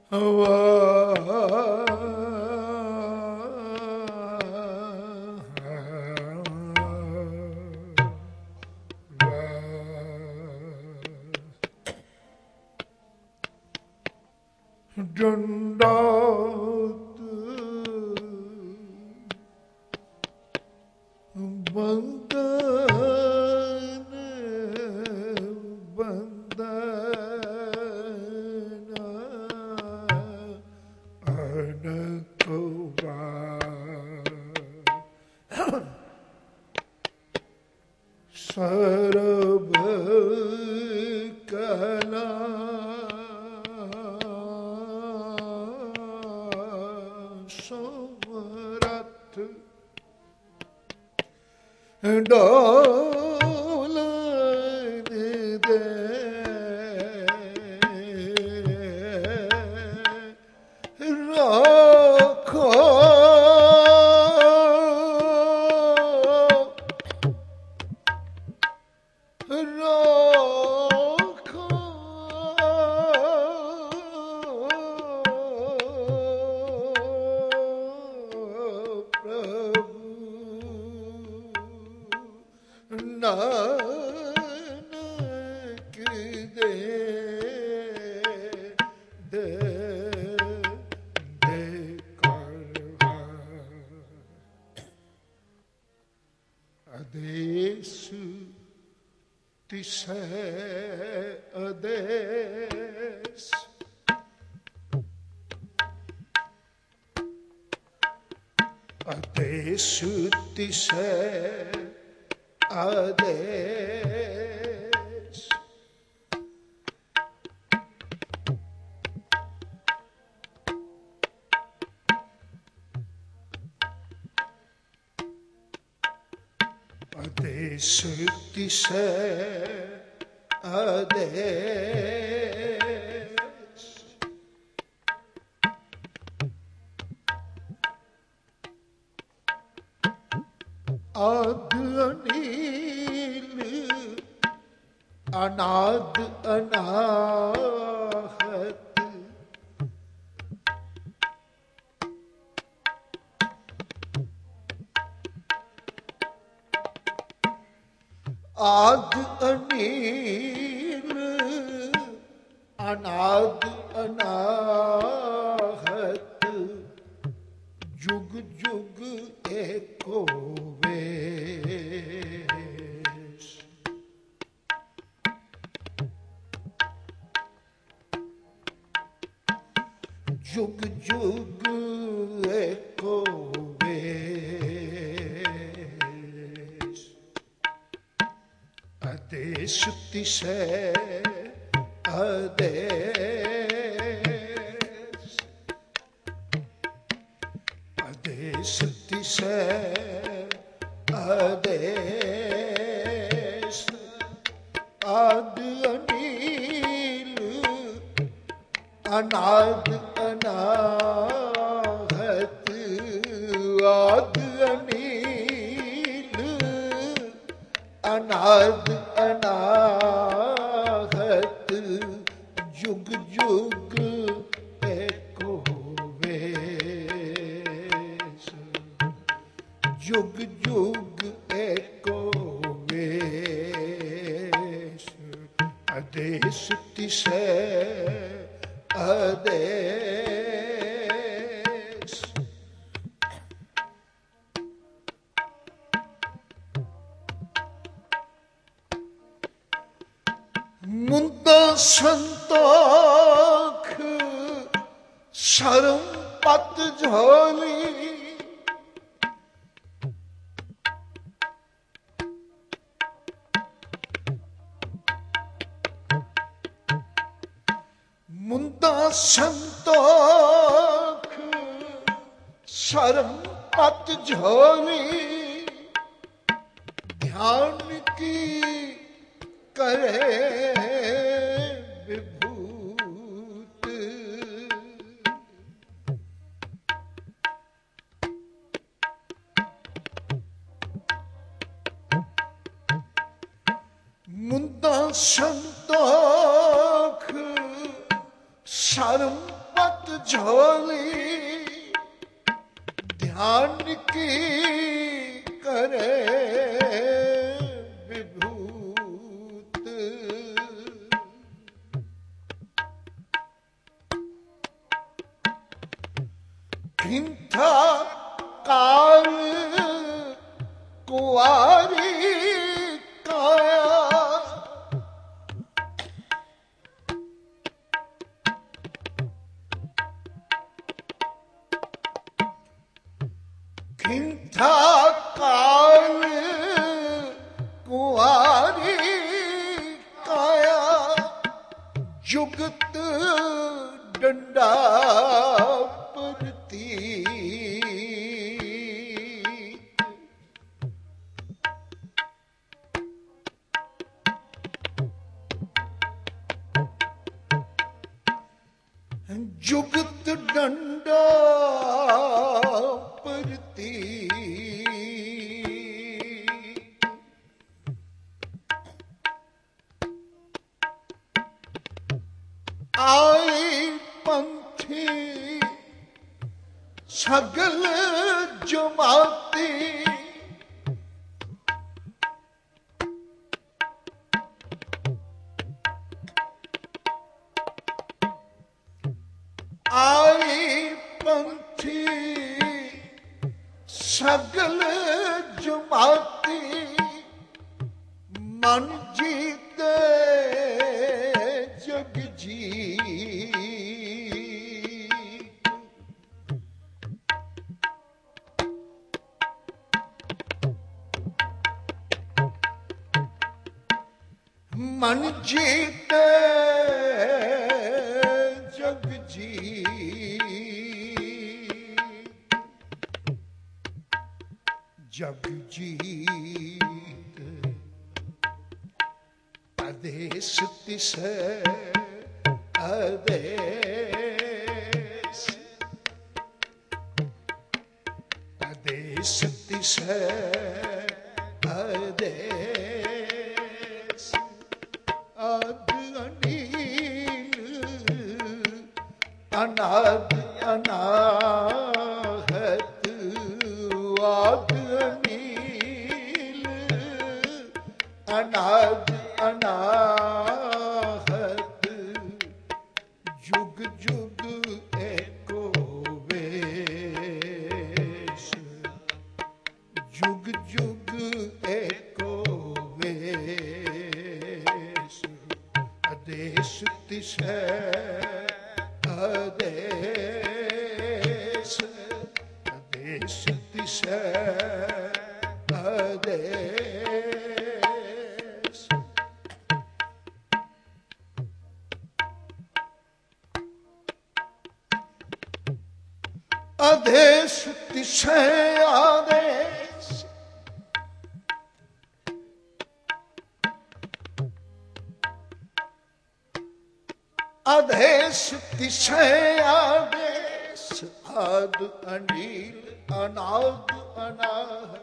ਡੰਡਾਤ ਬੰਦਨ ਬੰਦਨ ਅਨਕਵਾ ਸਰਬ ਕਲਾ ਡੋਲਨ ਦੇ ਰੱਖੋ ਨਾਨਕ ਦੇ ਆਦੇਸ਼ ਤਿਸੈ ਆਦੇਸ਼ ਆਦੇਸ਼ ਤਿਸੈ ਆਦੇਸ਼ ਆਦੇਸ਼ ਤਿਸੈ ਆਦੇਸ਼ ਆਦ ਅਨੀਲ ਅਨਾਦ ਅਨਾਹਤ ਆਦ ਅਨੀਲ ਅਨਾਦ ਅਨਾਹਤ ਜੁਗ ਜੁਗ ਏਕੋ ਵੇਸ਼ ਜੁਗ ਜੁਗ ਏਕੋ ਵੇਸ਼ ਆਦੇਸ਼ ਤਿਸੈ ਆਦੇਸ਼ ਆਦੇਸ਼ ਤਿਸੈ ਆਦੇਸ਼ ਆਦ ਅਨੀਲ ਅਨਾਦ ਅਨਾਹਤ ਆਦ ਅਨੀਲ ਅਨਾਦ ਅਨਾਹਤ ਜੁਗ ਜੁਗ ਏਕੋ ਵੇਸ਼ ਜੁਗ ਜੁਗ ਏਕੋ ਵੇਸ਼ ਆਦੇਸ਼ ਤਿਸੈ ਆਦੇਸ਼ ਮੁੰਦਾ ਸੰਤੋਖ ਸ਼ਰਮ ਪਤ ਝੋਲੀ ਮੁੰਦਾ ਸੰਤੋਖ ਸ਼ਰਮ ਪਤ ਝੋਲੀ ਧਿਆਨ ਕੀ ਕਰੇ ਵਿਭੂਤ ਮੁੰਦਾ ਸੰਤੋਖ ਸ਼ਰਮ ਪਤ मत झोली ध्यान की करे विभूत। खिंथा काल कुआरी काया खिंथा काल कुआरी काया जुगत डंडा परती। जुगत डंडा परती आए पंथी सगल जमाती। आई पंथी सगल जमाती मन जीते जग जीत। मन जीते जग जीत। जग जीत आदेश तिस आदेश आदेश तिस आदेश आद अनिल अनाद अनाहत आद अनिल अनाद अनाहत जुग जुग एको वेश। जुग जुग एको वेश आदेश तिस आदेश आदेश तिस आदेश। आदेश तिस आदेश आदेश तिस आदेश आद अनिल अनाद अनाहत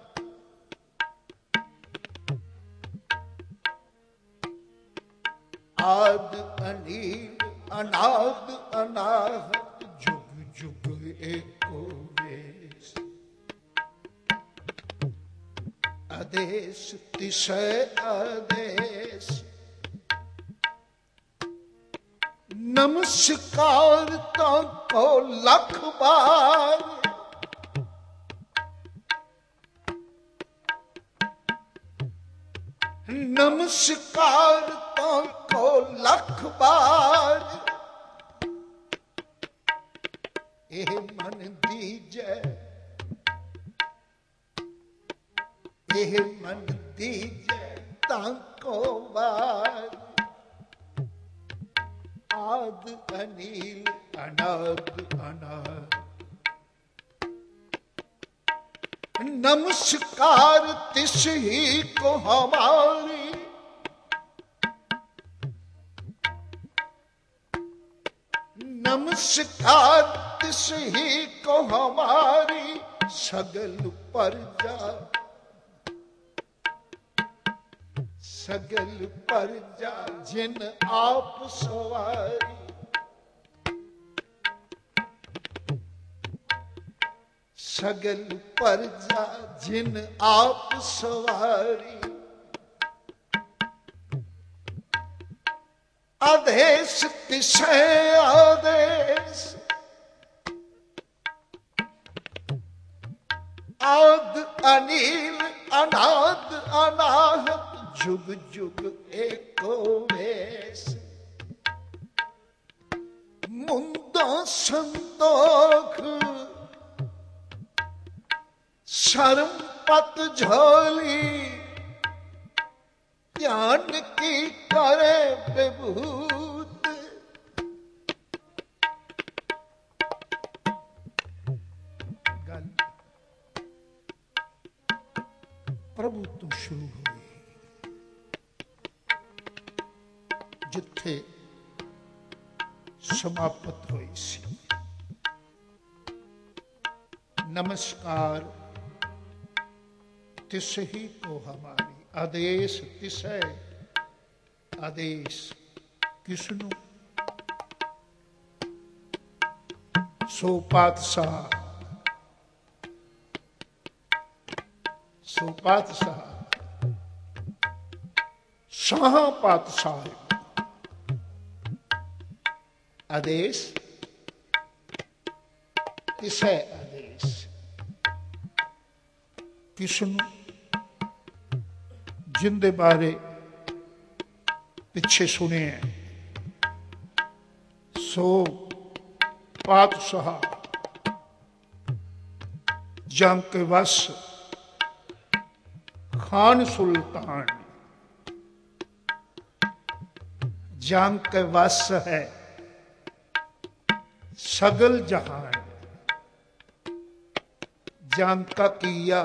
आद अनिल अनाद अनाहत जुग जुग एको वेश। आदेश तिस आदेश नमस्कार ताको लख बार। नमस्कार ताको लख बार। एह मन दीजै एह मन दीजै ताको बार। आद अनिल अनाद अनाद नमस्कार तिस ही को हमारी। नमस्कार तिस ही को हमारी सगल परजा सगल परजा जिन आप सवारी। सगल प्रजा जिन आप सवारी, आदेश तिसै आदेश, आद अनिल अनाद अनाहत, जुग जुग एको वेश। मुंदा संतोख शर्म पत झोली, ज्ञान की करे विभूत। गल प्रभु तो शुरू हुई, जिथे समाप्त हुई सी। नमस्कार तिसही को हमारी, आदेश तिसै आदेश किसनु, सो पातशाह शाह पातशाह आदेश तिसै आदेश किसनु, जिंदे बारे पिछे सुने हैं। सो पातशाह जंग के वश खान सुल्तान, जंग के वश है सगल जहान, जंग का किया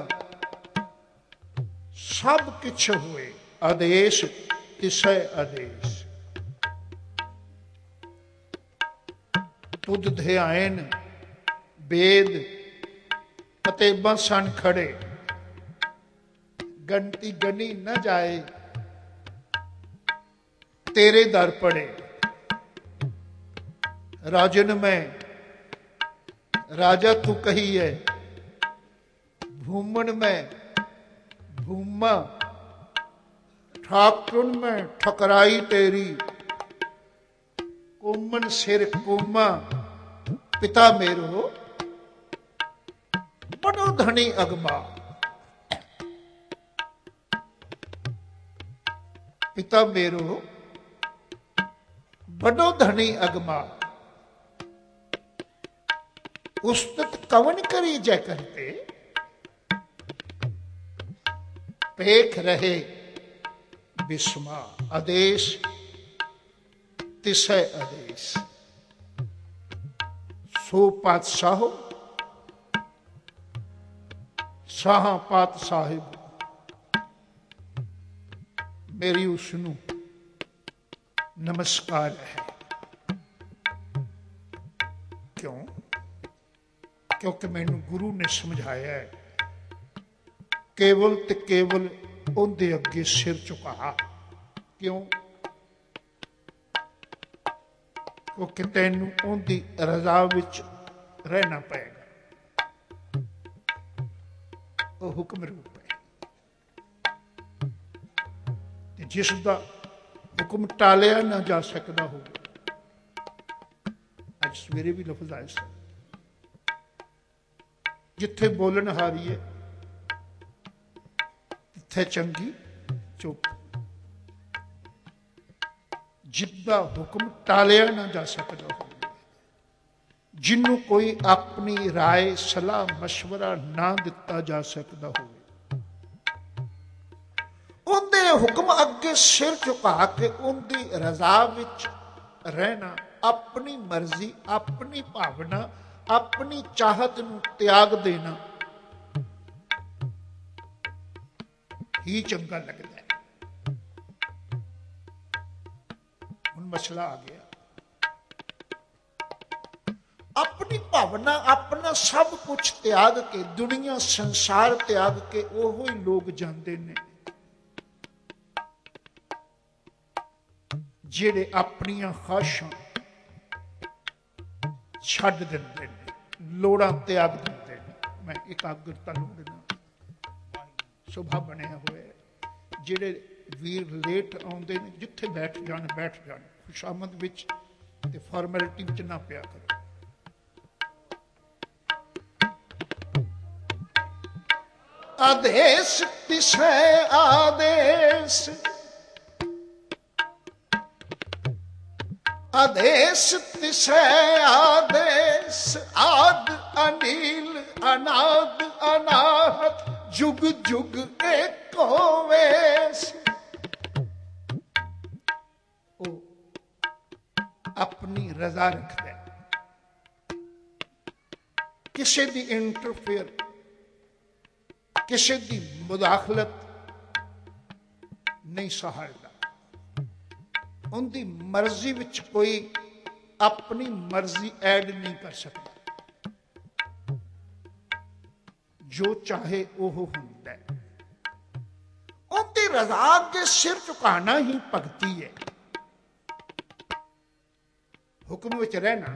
सब किछ हुए, आदेश तिसै आदेश। तुद ध्यान वेद कतेबां सन खड़े, गणती गनी न जाए तेरे दर पड़े। राजन में राजा तू कही है, भूमन में भूमा, ठाकुर में ठकराई तेरी, कोमन सिर कोमा, पिता मेरो बड़ो धनी अगमा। पिता मेरो बड़ो धनी अगमा, उस्तत कवन करी जय करते, पेख रहे बिस्मा। आदेश तिसै आदेश, सो पातशाह शाह पातशाह, मेरी उसनू नमस्कार है। क्यों? क्योंकि मैनू गुरु ने समझाया है, केवल ते केवल उनके अगे सिर झुका। क्यों? क्योंकि तैनू उनकी रजा विच रहना पएगा, वो हुक्म रूप है। जिसका हुक्म टालिया ना जा सकता हो, अज सवेरे भी लफ्ज आए सन, जिथे बोलन हारीए तिथे चंगी चुप। जिदा हुक्म टालिया ना जा सकता हो, जिन्हों कोई अपनी राय सलाह मशवरा ना दिता जा सकता हो, उनके हुक्म अगे सिर झुका के उनकी रजा विच रहना, अपनी मर्जी अपनी भावना अपनी चाहत नूं त्याग देना ही चंगा लगता है। हुण मसला आ गया, अपनी भावना अपना सब कुछ त्याग के, दुनिया संसार त्याग के ओहो ही लोग जाते हैं जेड़े अपनियां ख्वाहिशां छड्ड दिंदे ने, लोड़ां त्याग दिंदे ने। ਮੈਂ ਇਕਾਗਰਤਾ ਲੋੜਨਾ। ਸੁਭਾ ਬਣਿਆ ਹੋਇਆ ਜਿਹੜੇ ਵੀਰ ਲੇਟ ਆਉਂਦੇ ਨੇ, ਜਿੱਥੇ ਬੈਠ ਜਾਣ ਖੁਸ਼ਾਮਦ ਵਿੱਚ ਤੇ ਫਾਰਮੈਲਿਟੀ ਵਿੱਚ ਨਾ ਪਿਆ ਕਰੋ। ਆਦੇਸ਼ ਤਿਸੈ ਆਦੇਸ਼, ਆਦੇਸ਼ ਤਿਸੈ ਆਦੇਸ਼, ਆਦ ਅਨੀਲ ਅਨਾਦ ਅਨਾਹਤ, ਜੁਗ ਜੁਗ ਏਕੋ ਵੇਸ। ਉਹ ਆਪਣੀ ਰਜ਼ਾ ਰੱਖਦਾ, ਕਿਸੇ ਦੀ ਇੰਟਰਫੇਅਰ, ਕਿਸੇ ਦੀ ਮੁਦਾਖਲਤ ਨਹੀਂ ਸਹਾਰਦਾ। ਉਹਦੀ ਮਰਜ਼ੀ ਵਿੱਚ ਕੋਈ ਆਪਣੀ ਮਰਜ਼ੀ ਐਡ ਨਹੀਂ ਕਰ ਸਕਦਾ। ਜੋ ਚਾਹੇ ਉਹ ਹੁੰਦਾ। ਉਹਦੀ ਰਜ਼ਾ ਅੱਗੇ ਸਿਰ ਝੁਕਾਣਾ ਹੀ ਭਗਤੀ ਹੈ। ਹੁਕਮ ਵਿੱਚ ਰਹਿਣਾ,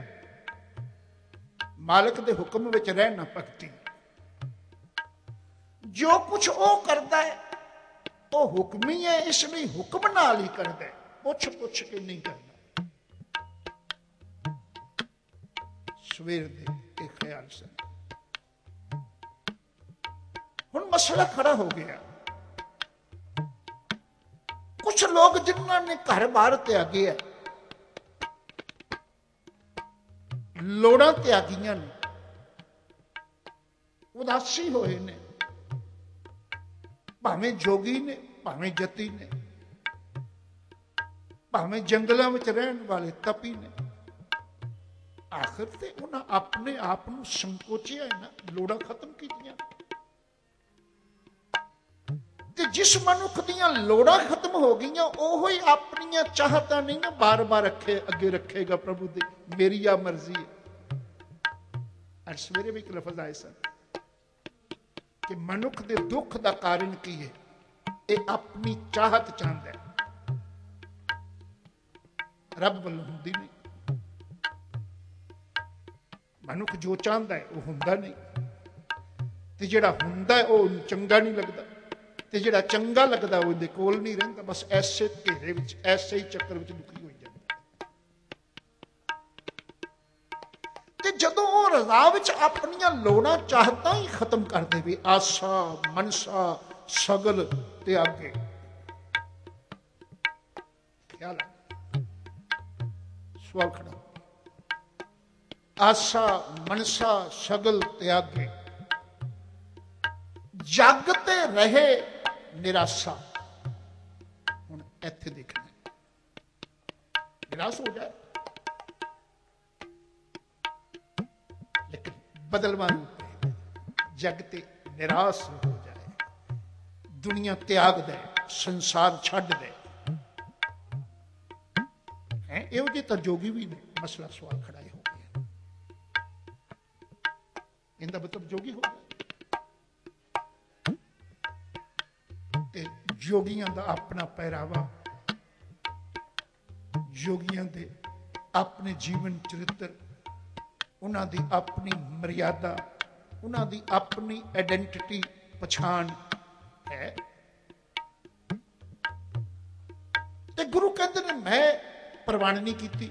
ਮਾਲਕ ਦੇ ਹੁਕਮ ਵਿੱਚ ਰਹਿਣਾ ਭਗਤੀ। ਜੋ ਕੁਛ ਉਹ ਕਰਦਾ ਹੈ ਉਹ ਹੁਕਮੀ ਹੈ, ਇਸ ਲਈ ਹੁਕਮ ਨਾਲ ਹੀ ਕਰਦਾ ਹੈ, ਪੁੱਛ ਕੇ ਨਹੀਂ ਕਰਦਾ। ਸਵੇਰ ਦੇ ਇਹ ਖਿਆਲ ਸਨ। ਹੁਣ ਮਸਲਾ ਖੜਾ ਹੋ ਗਿਆ। ਕੁਛ ਲੋਕ ਜਿਨ੍ਹਾਂ ਨੇ ਘਰ ਬਾਰ ਤਿਆਗੇ ਹੈ, ਲੋੜਾਂ ਤਿਆਗੀਆਂ ਨੇ, ਉਦਾਸੀ ਹੋਏ ਨੇ, ਭਾਵੇਂ ਜੋਗੀ ਨੇ, ਭਾਵੇਂ ਜਤੀ ਨੇ, ਭਾਵੇਂ ਜੰਗਲਾਂ ਵਿੱਚ ਰਹਿਣ ਵਾਲੇ ਤਪੀ ਨੇ। ਆਖਿਰ ਤੇ ਉਹਨਾਂ ਆਪਣੇ ਆਪ ਨੂੰ ਸੰਕੋਚਿਆ ਨਾ, ਲੋੜਾਂ ਖਤਮ ਕੀਤੀਆਂ। ਤੇ ਜਿਸ ਮਨੁੱਖ ਦੀਆਂ ਲੋੜਾਂ ਖਤਮ ਹੋ ਗਈਆਂ, ਉਹ ਹੀ ਆਪਣੀਆਂ ਚਾਹਤਾਂ ਨਹੀਂ ਨਾ ਬਾਰ-ਬਾਰ ਅੱਗੇ ਰੱਖੇਗਾ ਪ੍ਰਭੂ ਦੀ। ਮੇਰੀ ਆ ਮਰਜ਼ੀ ਹੈ। ਅੱਜ ਸਵੇਰੇ ਵੀ ਇੱਕ ਲਫ਼ਜ਼ ਆਏ ਸਨ ਕਿ ਮਨੁੱਖ ਦੇ ਦੁੱਖ ਦਾ ਕਾਰਨ ਕੀ ਹੈ? ਇਹ ਆਪਣੀ ਚਾਹਤ ਚਾਹੁੰਦਾ ਹੈ, ਰੱਬ ਵੱਲੋਂ ਹੁੰਦੀ ਨਹੀਂ। ਮਨੁੱਖ ਜੋ ਚਾਹੁੰਦਾ ਹੈ ਉਹ ਹੁੰਦਾ ਨਹੀਂ, ਤੇ ਜਿਹੜਾ ਹੁੰਦਾ ਹੈ ਉਹ ਚੰਗਾ ਨਹੀਂ ਲੱਗਦਾ, ਤੇ ਜਿਹੜਾ ਚੰਗਾ ਲੱਗਦਾ ਉਹ ਇਹਦੇ ਕੋਲ ਨਹੀਂ ਰਹਿੰਦਾ। ਬਸ ਐਸੇ ਘੇਰੇ ਵਿੱਚ, ਐਸੇ ਹੀ ਚੱਕਰ ਵਿੱਚ ਦੁਖੀ ਹੋਈ ਜਾਂਦਾ। ਤੇ ਜਦੋਂ ਉਹ ਰਜ਼ਾ ਵਿੱਚ ਆਪਣੀਆਂ ਲੋੜਾਂ ਚਾਹਤਾਂ ਹੀ ਖਤਮ ਕਰ ਦੇਵੇ, ਆਸਾ ਮਨਸਾ ਸਗਲ ਤਿਆਗੇ। ਖਿਆਲ ਸਵਾਲ ਖੜਾ, ਆਸਾ ਮਨਸਾ ਸਗਲ ਤਿਆਗੇ, ਜਗ ਤੇ ਰਹੇ ਨਿਰਾਸ਼ਾ। ਹੁਣ ਇੱਥੇ ਦੇਖਣਾ, ਨਿਰਾਸ਼ ਹੋ ਜਾਏ ਲੇਕਿਨ ਬਦਲਵਾਂ ਰੂਪ ਹੈ, ਜਗ ਤੇ ਨਿਰਾਸ਼ ਹੋ ਜਾਏ, ਦੁਨੀਆ ਤਿਆਗ ਦੇ, ਸੰਸਾਰ ਛੱਡ ਦੇ। ਇਹੋ ਜਿਹੇ ਤਾਂ ਜੋਗੀ ਵੀ ਨੇ। ਮਸਲਾ ਸਵਾਲ ਖੜਾ ਹੋ ਗਿਆ, ਇਹਦਾ ਮਤਲਬ ਜੋਗੀ ਹੋ ਗਿਆ। ਤੇ ਜੋਗੀਆਂ ਦਾ ਆਪਣਾ ਪਹਿਰਾਵਾ, ਜੋਗੀਆਂ ਦੇ ਆਪਣੇ ਜੀਵਨ ਚਰਿੱਤਰ, ਉਹਨਾਂ ਦੀ ਆਪਣੀ ਮਰਿਆਦਾ, ਉਹਨਾਂ ਦੀ ਆਪਣੀ ਆਇਡੈਂਟੀਟੀ, ਪਛਾਣ ਹੈ। ਤੇ ਗੁਰੂ ਕਹਿੰਦੇ ਨੇ ਮੈਂ ਪ੍ਰਵਾਨ ਨਹੀਂ ਕੀਤੀ।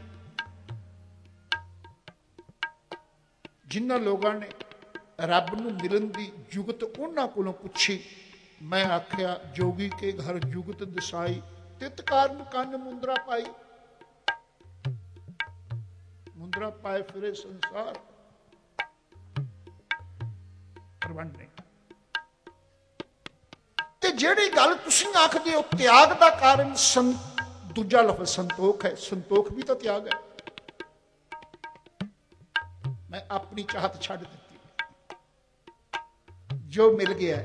ਜਿਨ੍ਹਾਂ ਲੋਕਾਂ ਨੇ ਰੱਬ ਨੂੰ ਮਿਲਣ ਦੀ ਜੁਗਤ ਉਹਨਾਂ ਕੋਲੋਂ ਪੁੱਛੀ, ਮੈਂ ਆਖਿਆ ਜੋਗੀ ਕੇ ਘਰ ਜੁਗਤ ਦਸਾਈ, ਤਿਤ ਕਾਰਨ ਕੰਨ ਮੁੰਦਰਾ ਪਾਈ। ਮੁੰਦਰਾ ਪਾਏ ਫਿਰੇ ਸੰਸਾਰ, ਪ੍ਰਬੰਧ ਨਹੀਂ। ਤੇ ਜਿਹੜੀ ਗੱਲ ਤੁਸੀਂ ਆਖਦੇ ਹੋ ਤਿਆਗ ਦਾ ਕਾਰਨ, ਦੂਜਾ ਲਫ਼ਜ਼ ਸੰਤੋਖ ਹੈ। ਸੰਤੋਖ ਵੀ ਤਾਂ ਤਿਆਗ ਹੈ। ਮੈਂ ਆਪਣੀ ਚਾਹਤ ਛੱਡ ਦਿੱਤੀ, ਜੋ ਮਿਲ ਗਿਆ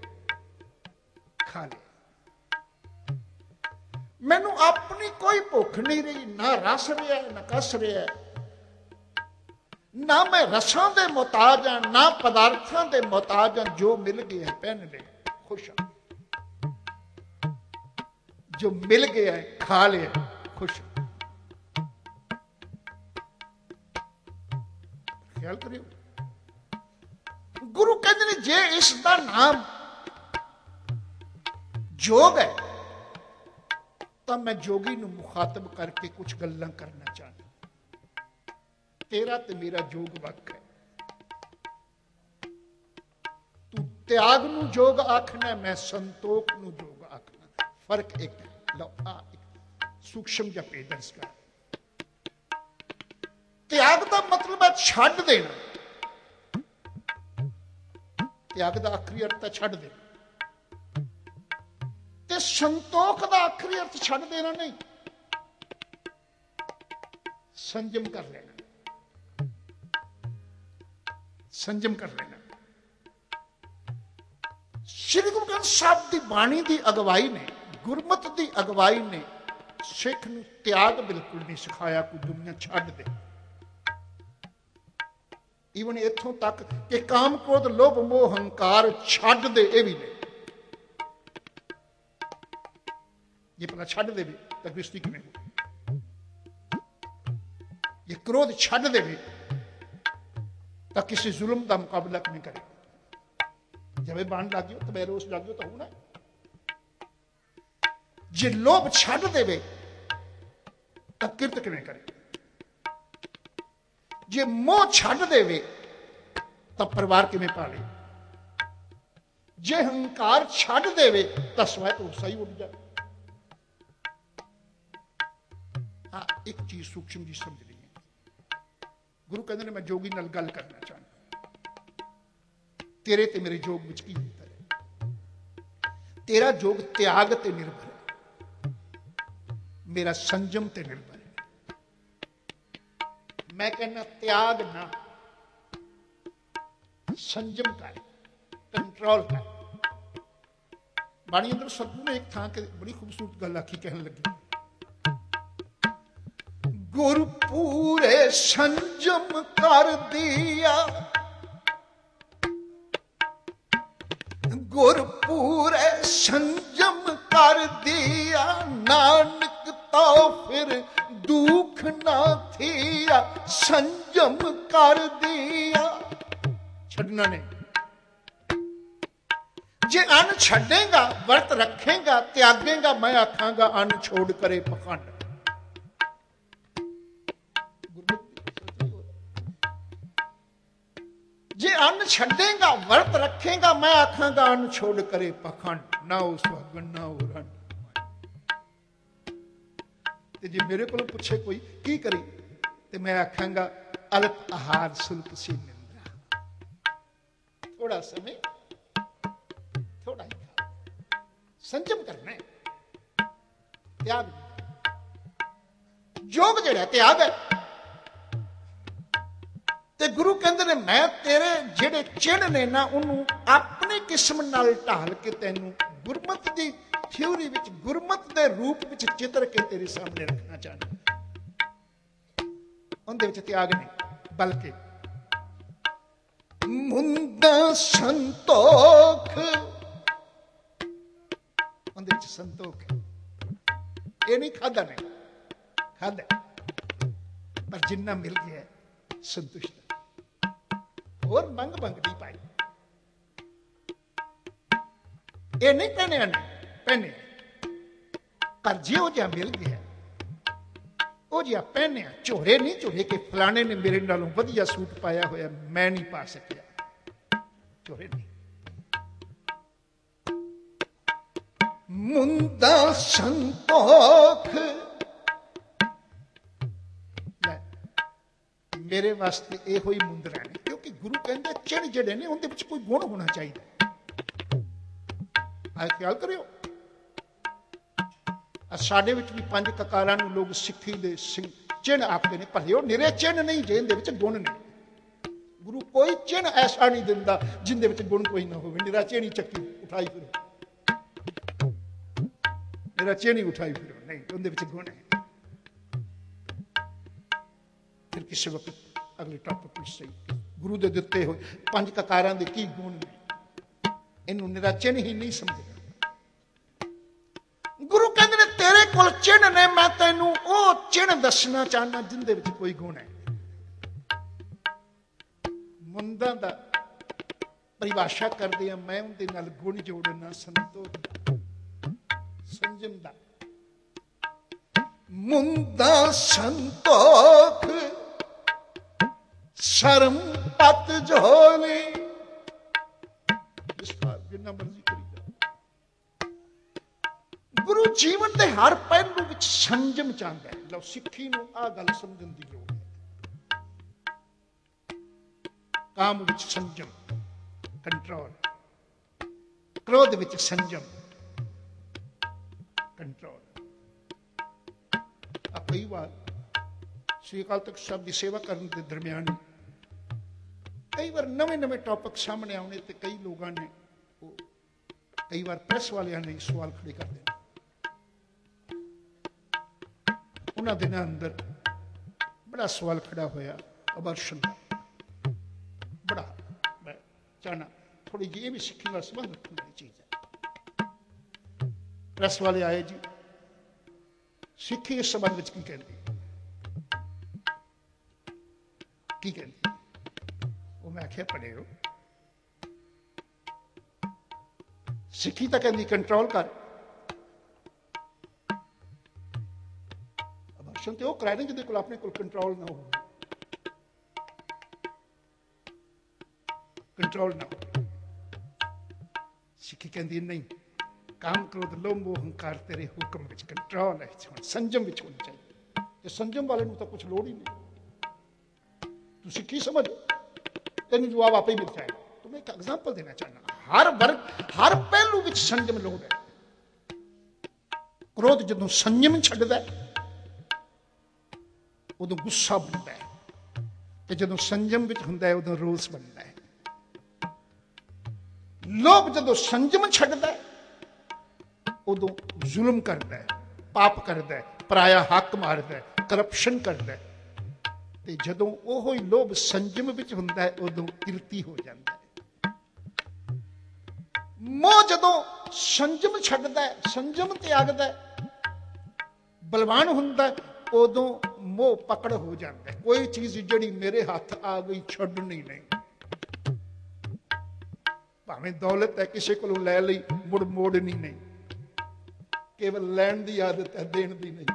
ਖਾ ਲਿਆ। ਮੈਨੂੰ ਆਪਣੀ ਕੋਈ ਭੁੱਖ ਨਹੀਂ ਰਹੀ, ਨਾ ਰਸ ਰਿਹਾ ਨਾ ਕਸ ਰਿਹਾ, ਨਾ ਮੈਂ ਰਸਾਂ ਦੇ ਮੁਹਤਾਜ ਹਾਂ, ਨਾ ਪਦਾਰਥਾਂ ਦੇ ਮੁਹਤਾਜ ਹਾਂ। ਜੋ ਮਿਲ ਗਿਆ ਪਹਿਨ ਲਿਆ, ਖੁਸ਼ ਹਾਂ। ਜੋ ਮਿਲ ਗਿਆ ਖਾ ਲਿਆ, ਖੁਸ਼। ਖਿਆਲ ਕਰਿਓ, ਗੁਰੂ ਕਹਿੰਦੇ ਨੇ ਜੇ ਇਸ ਦਾ ਨਾਮ ਜੋਗ ਹੈ ਤਾਂ ਮੈਂ ਜੋਗੀ ਨੂੰ ਮੁਖਾਤਬ ਕਰਕੇ ਕੁਝ ਗੱਲਾਂ ਕਰਨਾ ਚਾਹੁੰਦਾ। ਤੇਰਾ ਤੇ ਮੇਰਾ ਜੋਗ ਵੱਖ ਹੈ। ਤੂੰ ਤਿਆਗ ਨੂੰ ਜੋਗ ਆਖਣਾ, ਮੈਂ ਸੰਤੋਖ ਨੂੰ ਜੋਗ ਆਖਣਾ। ਫਰਕ ਇੱਕ ਹੈ। ਲਓ ਆ ਇੱਕ ਸੂਖਸ਼ਮ ਜਿਹਾ ਪੇਦਰਸ ਕਰ। ਤਿਆਗ ਦਾ ਮਤਲਬ ਹੈ ਛੱਡ ਦੇਣਾ। ਤਿਆਗ ਦਾ ਆਖਰੀ ਅਰਥ ਹੈ ਛੱਡ ਦੇਣਾ, ਤੇ ਸੰਤੋਖ ਦਾ ਆਖਰੀ ਅਰਥ ਛੱਡ ਦੇਣਾ ਨਹੀਂ, ਸੰਜਮ ਕਰ ਲੈਣਾ। ਸੰਜਮ ਕਰ ਲੈਣਾ। ਸ੍ਰੀ ਗੁਰੂ ਗ੍ਰੰਥ ਸਾਹਿਬ ਦੀ ਬਾਣੀ ਦੀ ਅਗਵਾਈ ਨੇ, ਗੁਰਮਤਿ ਦੀ ਅਗਵਾਈ ਨੇ ਸਿੱਖ ਨੂੰ ਤਿਆਗ ਬਿਲਕੁਲ ਨਹੀਂ ਸਿਖਾਇਆ। ਕੋਈ ਦੁਨੀਆ ਛੱਡ ਦੇ। ਈਵਨ ਇੱਥੋਂ ਤੱਕ ਕਿ ਕਾਮ, ਕ੍ਰੋਧ, ਲੋਭ, ਮੋਹ, ਹੰਕਾਰ ਛੱਡ ਦੇ, ਇਹ ਵੀ ਨੇ। ਜੇ ਭਲਾ ਛੱਡ ਦੇਵੇ ਤਾਂ ਗ੍ਰਸਤੀ ਕਿਵੇਂ ਹੋ? ਜੇ ਕ੍ਰੋਧ ਛੱਡ ਦੇਵੇ ਤਾਂ ਕਿਸੇ ਜ਼ੁਲਮ ਦਾ ਮੁਕਾਬਲਾ ਕਿਵੇਂ ਕਰੇ? ਜਦ ਬਾਣ ਲੱਗ ਜਾਓ ਤਾਂ ਰੋਸ ਲੱਗ ਜਾਓ ਤਾਂ ਹੋਣਾ। ਜੇ ਲੋਭ ਛੱਡ ਦੇਵੇ ਤਾਂ ਕਿਰਤ ਕਿਵੇਂ ਕਰੇ? ਜੇ ਮੋਹ ਛੱਡ ਦੇਵੇ ਤਾਂ ਪਰਿਵਾਰ ਕਿਵੇਂ ਪਾਲੇ? ਜੇ ਹੰਕਾਰ ਛੱਡ ਦੇਵੇ ਤਾਂ ਸਵੈ ਤੋਂ ਸਹੀ ਉੱਡ ਜਾਏ। ਹਾਂ, ਇੱਕ ਚੀਜ਼ ਸੂਖਸ਼ਮ ਜੀ ਸਮਝ ਲਈ ਹੈ। ਗੁਰੂ ਕਹਿੰਦੇ ਨੇ ਮੈਂ ਜੋਗੀ ਨਾਲ ਗੱਲ ਕਰਨਾ ਚਾਹੁੰਦਾ। ਤੇਰੇ ਤੇ ਮੇਰੇ ਜੋਗ ਵਿੱਚ ਕੀ ਅੰਤਰ ਹੈ? ਤੇਰਾ ਜੋਗ ਤਿਆਗ ਤੇ ਨਿਰਭਰ ਹੈ, ਮੇਰਾ ਸੰਜਮ ਤੇ ਨਿਰਭਰ ਹੈ। ਮੈਂ ਕਹਿੰਦਾ ਤਿਆਗ ਨਾ, ਸੰਜਮ ਕਰ, ਕੰਟਰੋਲ ਕਰ। ਬਾਣੀ ਅੰਦਰ ਸਤਿਗੁਰੂ ਨੇ ਇੱਕ ਥਾਂ ਤੇ ਬੜੀ ਖੂਬਸੂਰਤ ਗੱਲ ਆਖੀ, ਕਹਿਣ ਲੱਗੀ ਗੁਰ ਪੂਰੇ ਸੰਜਮ ਕਰ ਦਿਆ, ਗੁਰ ਪੂਰੇ ਸੰਜਮ ਕਰ ਦਿਆ, ਨਾਨਕ ਤਾਂ ਫਿਰ ਦੁੱਖ ਨਾ ਥੀਆ, ਸੰਜਮ ਕਰ ਦਿਆ। ਛੱਡਣਾ ਨਹੀਂ। ਜੇ ਅੰਨ ਛੱਡੇਗਾ, ਵਰਤ ਰੱਖੇਗਾ, ਤਿਆਗੇਗਾ, ਮੈਂ ਆਖਾਂਗਾ ਅੰਨ ਛੋੜ ਕਰੇ ਪਖੰਡ। ਜੇ ਅੰਨ ਛੱਡੇਗਾ, ਵਰਤ ਰੱਖੇਗਾ, ਮੈਂ ਆਖਾਂਗਾ ਅੰਨ ਛੋੜ ਕਰੇ ਪਖੰਡ। ਨਾ ਉਹ ਸੁਹਾਗਣ ਨਾ ਉਹ ਰੰਡ। ਤੇ ਜੇ ਮੇਰੇ ਕੋਲੋਂ ਪੁੱਛੇ ਕੋਈ ਕੀ ਕਰੀ, ਤੇ ਮੈਂ ਆਖਾਂਗਾ ਅਲਪ ਆਹਾਰ ਸੁਲਪ ਸੀ ਨਿੰਦਰਾ। ਥੋੜਾ ਸਮੇਂ, ਥੋੜਾ ਹੀ ਖਾ, ਸੰਜਮ ਕਰਨਾ ਹੈ। ਤਿਆਗ, ਜੋਗ ਜਿਹੜਾ ਤਿਆਗ ਹੈ। ਤੇ ਗੁਰੂ ਕਹਿੰਦੇ ਨੇ ਮੈਂ ਤੇਰੇ ਜਿਹੜੇ ਚਿੰਨ੍ਹ ਨੇ ਨਾ, ਉਹਨੂੰ ਆਪਣੀ ਕਿਸਮ ਨਾਲ ਢਾਲ ਕੇ ਤੈਨੂੰ ਗੁਰਮਤ ਦੀ ਥਿਊਰੀ ਵਿੱਚ, ਗੁਰਮਤ ਦੇ ਰੂਪ ਵਿੱਚ ਚਿੱਤਰ ਕੇ ਤੇਰੇ ਸਾਹਮਣੇ ਰੱਖਣਾ ਚਾਹੁੰਦਾ। ਉਹਦੇ ਵਿੱਚ ਤਿਆਗ ਨਹੀਂ, ਬਲਕਿ ਮੁੰਦਾ ਸੰਤੋਖ, ਉਹਦੇ ਵਿੱਚ ਸੰਤੋਖ ਹੈ। ਇਹ ਨਹੀਂ ਖਾਧਾ, ਨਹੀਂ ਖਾਧਾ, ਪਰ ਜਿੰਨਾ ਮਿਲ ਗਿਆ ਸੰਤੁਸ਼ਟ। ਹੋਰ ਮੰਗ ਨਹੀਂ ਪਾਈ। ਇਹ ਨਹੀਂ ਪਹਿਨਿਆ, ਪਹਿਨੇ, ਪਰ ਜਿਹੋ ਜਿਹਾ ਮਿਲ ਗਿਆ ਉਹ ਜਿਹਾ ਪਹਿਨਿਆ। ਝੋਰੇ ਨਹੀਂ ਝੋਰੇ ਕਿ ਫਲਾਣੇ ਨੇ ਮੇਰੇ ਨਾਲੋਂ ਵਧੀਆ ਸੂਟ ਪਾਇਆ ਹੋਇਆ, ਮੈਂ ਨਹੀਂ ਪਾ ਸਕਿਆ। ਝੋਰੇ ਨਹੀਂ। ਮੁੰਦਾ ਸੰਤੋਖ, ਮੇਰੇ ਵਾਸਤੇ ਇਹੋ ਹੀ ਮੁੰਦਰਾ ਨੇ। ਕਿਉਂਕਿ ਗੁਰੂ ਕਹਿੰਦੇ ਚਿੰਨ੍ਹ ਜਿਹੜੇ ਨੇ ਉਹਦੇ ਵਿੱਚ ਕੋਈ ਗੁਣ ਹੋਣਾ ਚਾਹੀਦਾ। ਆ ਖਿਆਲ ਕਰਿਓ, ਸਾਡੇ ਵਿੱਚ ਵੀ 5 ਕਕਾਰਾਂ ਨੂੰ ਲੋਕ ਸਿੱਖੀ ਦੇ ਚਿੰਨ੍ਹ ਆਖਦੇ ਨੇ, ਪਰ ਉਹ ਨਿਰੇ ਚਿੰਨ੍ਹ ਨਹੀਂ, ਜਿਹਦੇ ਵਿੱਚ ਗੁਣ ਨੇ। ਗੁਰੂ ਕੋਈ ਚਿੰਨ੍ਹ ਐਸਾ ਨਹੀਂ ਦਿੰਦਾ ਜਿਹਦੇ ਵਿੱਚ ਗੁਣ ਕੋਈ ਨਾ ਹੋਵੇ। ਨਿਰਾ ਚਿੰਨ੍ਹ ਹੀ ਚੱਕੀ ਉਠਾਈ ਫਿਰੋ, ਨਿਰਾ ਚਿੰਨ੍ਹ ਹੀ ਉਠਾਈ ਫਿਰੋ, ਨਹੀਂ, ਉਹਦੇ ਵਿੱਚ ਗੁਣ ਹੈ। ਫਿਰ ਕਿਸੇ ਵਕਤ ਅਗਲੇ ਟੌਪਿਕ ਵਿੱਚ ਸਹੀ ਗੁਰੂ ਦੇ ਦਿੱਤੇ ਹੋਏ 5 ਕਕਾਰਾਂ ਦੇ ਕੀ ਗੁਣ ਨੇ, ਇਹਨੂੰ ਨਿਰਾ ਚਿੰਨ੍ਹ ਹੀ ਨਹੀਂ ਸਮਝਣਾ। ਗੁਰੂ ਕਹਿੰਦੇ ਨੇ ਤੇਰੇ ਕੋਲ ਚਿੰਨ੍ਹ ਨੇ, ਮੈਂ ਤੈਨੂੰ ਉਹ ਚਿੰਨ੍ਹ ਦੱਸਣਾ ਚਾਹੁੰਦਾ ਜਿੰਦੇ ਵਿੱਚ ਕੋਈ ਗੁਣ ਹੈ। ਮੁੰਦਾਂ ਦਾ ਪਰਿਭਾਸ਼ਾ ਕਰਦੇ ਆ, ਮੈਂ ਉਹਦੇ ਨਾਲ ਗੁਣ ਜੋੜਨਾ ਸੰਤੋਖ ਸੰਜਮ ਦਾ। ਮੁੰਦਾ ਸੰਤੋਖ ਸ਼ਰਮ ਪਤ ਝੋਲੀ, ਜਿੰਨਾ ਮਰਜ਼ੀ ਕਰੀ ਜਾ। ਗੁਰੂ ਜੀਵਨ ਦੇ ਹਰ ਪਹਿਲੂ ਵਿੱਚ ਸੰਜਮ ਚਾਹੁੰਦਾ ਹੈ। ਲਓ, ਸਿੱਖੀ ਨੂੰ ਆਹ ਗੱਲ ਸਮਝਣ ਦੀ ਲੋੜ ਹੈ। ਕਾਮ ਵਿੱਚ ਸੰਜਮ, ਕੰਟਰੋਲ। ਕ੍ਰੋਧ ਵਿੱਚ ਸੰਜਮ, ਕੰਟਰੋਲ। ਕਈ ਵਾਰ ਸ੍ਰੀ ਅਕਾਲ ਤਖਤ ਸਾਹਿਬ ਦੀ ਸੇਵਾ ਕਰਨ ਦੇ ਦਰਮਿਆਨ ਕਈ ਵਾਰ ਨਵੇਂ ਟੌਪਿਕ ਸਾਹਮਣੇ ਆਉਣੇ ਤੇ ਕਈ ਲੋਕਾਂ ਨੇ, ਕਈ ਵਾਰ ਪ੍ਰੈਸ ਵਾਲਿਆਂ ਨੇ ਸਵਾਲ ਖੜੇ ਕਰ ਦੇਣੇ। ਉਹਨਾਂ ਦਿਨਾਂ ਅੰਦਰ ਬੜਾ ਸਵਾਲ ਖੜਾ ਹੋਇਆ ਅਬਰਸ਼ਨ ਦਾ, ਬੜਾ। ਮੈਂ ਚਾਹਨਾ ਥੋੜੀ ਜਿਹੀ ਇਹ ਵੀ ਸਿੱਖੀ ਨਾਲ ਸੰਬੰਧ ਰੱਖਣ ਵਾਲੀ ਚੀਜ਼ ਹੈ। ਪ੍ਰੈਸ ਵਾਲੇ ਆਏ ਜੀ, ਸਿੱਖੀ ਇਸ ਸੰਬੰਧ ਵਿੱਚ ਕੀ ਕਹਿੰਦੀ, ਕੀ ਕਹਿੰਦੀ? ਉਹ ਮੈਂ ਆਖਿਆ ਪੜ੍ਹਿਓ, ਸਿੱਖੀ ਤਾਂ ਕਹਿੰਦੀ ਕੰਟਰੋਲ ਕਰ। ਅਬਰਸ਼ਨ ਤੇ ਉਹ ਕਰਾਏ ਨੇ ਜਿਹਦੇ ਕੋਲ ਆਪਣੇ ਕੋਲ ਕੰਟਰੋਲ ਨਾ ਹੋ, ਕੰਟਰੋਲ ਨਾ ਹੋ। ਸਿੱਖੀ ਕਹਿੰਦੀ ਨਹੀਂ, ਕਾਮ, ਕ੍ਰੋਧ, ਲੋਭ, ਮੋਹ, ਹੰਕਾਰ ਤੇਰੇ ਹੁਕਮ ਵਿੱਚ ਕੰਟਰੋਲ ਹੈ, ਸੰਜਮ ਵਿੱਚ ਹੋਣੀ ਚਾਹੀਦੀ। ਤੇ ਸੰਜਮ ਵਾਲੇ ਨੂੰ ਤਾਂ ਕੁਛ ਲੋੜ ਹੀ ਨਹੀਂ। ਤੁਸੀਂ ਕੀ ਸਮਝ, ਤੈਨੂੰ ਜਵਾਬ ਆਪੇ ਹੀ ਮਿਲ ਜਾਏਗਾ। ਮੈਂ ਇੱਕ ਐਗਜ਼ਾਮਪਲ ਦੇਣਾ ਚਾਹੁੰਦਾ। ਹਰ ਵਰਗ, ਹਰ ਪਹਿਲੂ ਵਿੱਚ ਸੰਜਮ ਲੋੜ ਹੈ। ਕ੍ਰੋਧ ਜਦੋਂ ਸੰਜਮ ਛੱਡਦਾ ਉਦੋਂ ਗੁੱਸਾ ਬਣਦਾ ਹੈ, ਤੇ ਜਦੋਂ ਸੰਜਮ ਵਿੱਚ ਹੁੰਦਾ ਹੈ ਉਦੋਂ ਰੋਸ ਬਣਦਾ ਹੈ। ਲੋਭ ਜਦੋਂ ਸੰਜਮ ਛੱਡਦਾ ਉਦੋਂ ਜ਼ੁਲਮ ਕਰਦਾ ਹੈ, ਪਾਪ ਕਰਦਾ ਹੈ, ਪਰਾਇਆ ਹੱਕ ਮਾਰਦਾ ਹੈ, ਕਰਪਸ਼ਨ ਕਰਦਾ ਹੈ। ਤੇ ਜਦੋਂ ਉਹ ਹੀ ਲੋਭ ਸੰਜਮ ਵਿੱਚ ਹੁੰਦਾ ਹੈ ਉਦੋਂ ਕਿਰਤੀ ਹੋ ਜਾਂਦਾ ਹੈ। ਮੋਹ ਜਦੋਂ ਸੰਜਮ ਛੱਡਦਾ ਹੈ, ਸੰਜਮ ਤਿਆਗਦਾ ਹੈ, ਬਲਵਾਨ ਹੁੰਦਾ ਹੈ, ਉਦੋਂ ਮੋਹ ਪਕੜ ਹੋ ਜਾਂਦਾ ਹੈ। ਕੋਈ ਚੀਜ਼ ਜਿਹੜੀ ਮੇਰੇ ਹੱਥ ਆ ਗਈ ਛੱਡਣੀ ਨਹੀਂ। ਭਾਵੇਂ ਦੌਲਤ ਹੈ, ਕਿਸੇ ਕੋਲੋਂ ਲੈ ਲਈ, ਮੁੜ ਮੋੜਨੀ ਨਹੀਂ। ਕੇਵਲ ਲੈਣ ਦੀ ਆਦਤ ਹੈ, ਦੇਣ ਦੀ ਨਹੀਂ।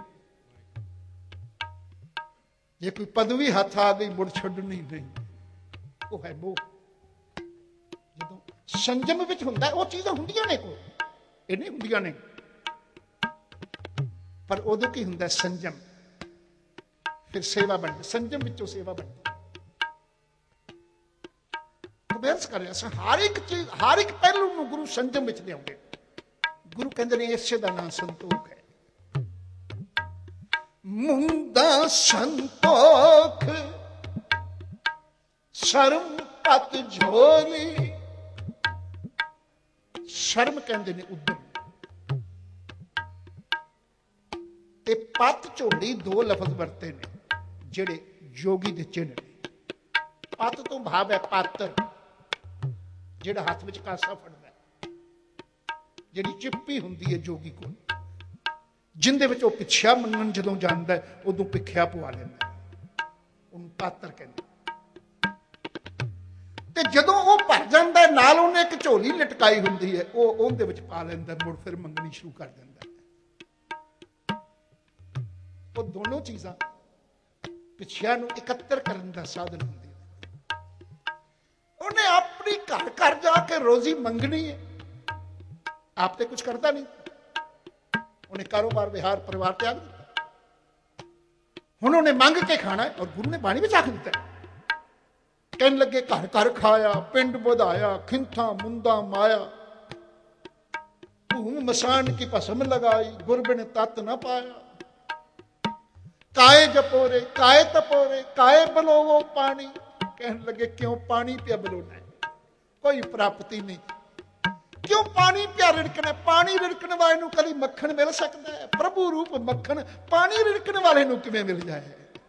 ਜੇ ਕੋਈ ਪਦਵੀ ਹੱਥ ਆ ਗਈ, ਮੁੜ ਛੱਡਣੀ ਨਹੀਂ। ਉਹ ਹੈ ਮੋਹ। ਜਦੋਂ ਸੰਜਮ ਵਿੱਚ ਹੁੰਦਾ, ਉਹ ਚੀਜ਼ਾਂ ਹੁੰਦੀਆਂ ਨੇ ਕੋਲ, ਇਹ ਨਹੀਂ ਹੁੰਦੀਆਂ ਨੇ। ਪਰ ਉਦੋਂ ਕੀ ਹੁੰਦਾ? ਸੰਜਮ। ਫਿਰ ਸੇਵਾ ਬਣਦੀ, ਸੰਜਮ ਵਿੱਚੋਂ ਸੇਵਾ ਬਣਦੀ। ਬਹਿਸ ਕਰ ਰਿਹਾ ਸੀ, ਹਰ ਇੱਕ ਚੀਜ਼, ਹਰ ਇੱਕ ਪਹਿਲੂ ਨੂੰ ਗੁਰੂ ਸੰਜਮ ਵਿੱਚ ਲਿਆਉਂਦੇ। ਗੁਰੂ ਕਹਿੰਦੇ ਨੇ ਇਸੇ ਦਾ ਨਾਂ ਸੰਤੋਖ ਹੈ। ਮੁੰਦਾ ਸੰਤੋਖ ਸ਼ਰਮ ਪਤ ਝੋਲੀ। ਸ਼ਰਮ ਕਹਿੰਦੇ ਨੇ ਉਦਮ, ਤੇ ਪਤ ਝੋਲੀ ਦੋ ਲਫ਼ਜ਼ ਵਰਤੇ ਨੇ ਜਿਹੜੇ ਜੋਗੀ ਦੇ ਚਿੰਨ੍ਹ ਨੇ। ਪਤ ਤੋਂ ਭਾਵ ਹੈ ਪਾਤਰ, ਜਿਹੜਾ ਹੱਥ ਵਿੱਚ ਕਾਸਾ ਫੜਦਾ, ਜਿਹੜੀ ਚਿੱਪੀ ਹੁੰਦੀ ਹੈ ਜੋਗੀ ਕੋਲ, ਜਿੰਦੇ ਵਿੱਚ ਉਹ ਪਿੱਛਿਆ ਮੰਗਣ ਜਦੋਂ ਜਾਂਦਾ ਉਦੋਂ ਭਿੱਖਿਆ ਪਵਾ ਲੈਂਦਾ, ਉਹਨੂੰ ਪਾਤਰ ਕਹਿੰਦੇ। ਤੇ ਜਦੋਂ ਉਹ ਭਰ ਜਾਂਦਾ, ਨਾਲ ਉਹਨੇ ਇੱਕ ਝੋਲੀ ਲਟਕਾਈ ਹੁੰਦੀ ਹੈ, ਉਹ ਉਹਦੇ ਵਿੱਚ ਪਾ ਲੈਂਦਾ, ਮੁੜ ਫਿਰ ਮੰਗਣੀ ਸ਼ੁਰੂ ਕਰ ਦਿੰਦਾ। ਉਹ ਦੋਨੋਂ ਚੀਜ਼ਾਂ ਪਿੱਛਿਆਂ ਨੂੰ ਇਕੱਤਰ ਕਰਨ ਦਾ ਸਾਧਨ ਹੁੰਦੀ ਹੈ। ਉਹਨੇ ਆਪਣੀ ਘਰ ਘਰ ਜਾ ਕੇ ਰੋਜ਼ੀ ਮੰਗਣੀ ਹੈ, ਆਪ ਤੇ ਕੁਝ ਕਰਦਾ ਨਹੀਂ। ਉਹਨੇ ਕਾਰੋਬਾਰ, ਵਿਹਾਰ, ਪਰਿਵਾਰ ਤਿਆਗ ਦਿੱਤਾ। ਹੁਣ ਉਹਨੇ ਮੰਗ ਕੇ ਖਾਣਾ ਹੈ, ਔਰ ਗੁਰੂ ਨੇ ਬਾਣੀ ਵਿੱਚ ਆਖ ਦਿੱਤਾ। ਕਹਿਣ ਲੱਗੇ ਘਰ ਘਰ ਖਾਇਆ, ਪਿੰਡ ਵਧਾਇਆ, ਖਿੰਥਾਂ ਮੁੰਦਾ ਮਾਇਆ, ਭੂਮ ਮਸਾਨ ਕੀ ਭਸਮ ਲਗਾਈ, ਗੁਰਬਿਨ ਤਤ ਨਾ ਪਾਇਆ। ਕਾਏ ਜਪੋਰੇ, ਕਾਏ ਤਪੋਰੇ, ਕਾਏ ਬਲੋਵੋ ਪਾਣੀ। ਕਹਿਣ ਲੱਗੇ ਕਿਉਂ ਪਾਣੀ ਪਿਆ ਬਲੋਣਾ, ਕੋਈ ਪ੍ਰਾਪਤੀ ਨਹੀਂ। ਕਿਉਂ ਪਾਣੀ ਪਿਆ ਰਿੜਕਣਾ? ਪਾਣੀ ਰਿੜਕਣ ਵਾਲੇ ਨੂੰ ਕਦੀ ਮੱਖਣ ਮਿਲ ਸਕਦਾ ਹੈ? ਪ੍ਰਭੂ ਰੂਪ ਮੱਖਣ ਪਾਣੀ ਰਿੜਕਣ ਵਾਲੇ ਨੂੰ ਕਿਵੇਂ ਮਿਲ ਜਾਏ?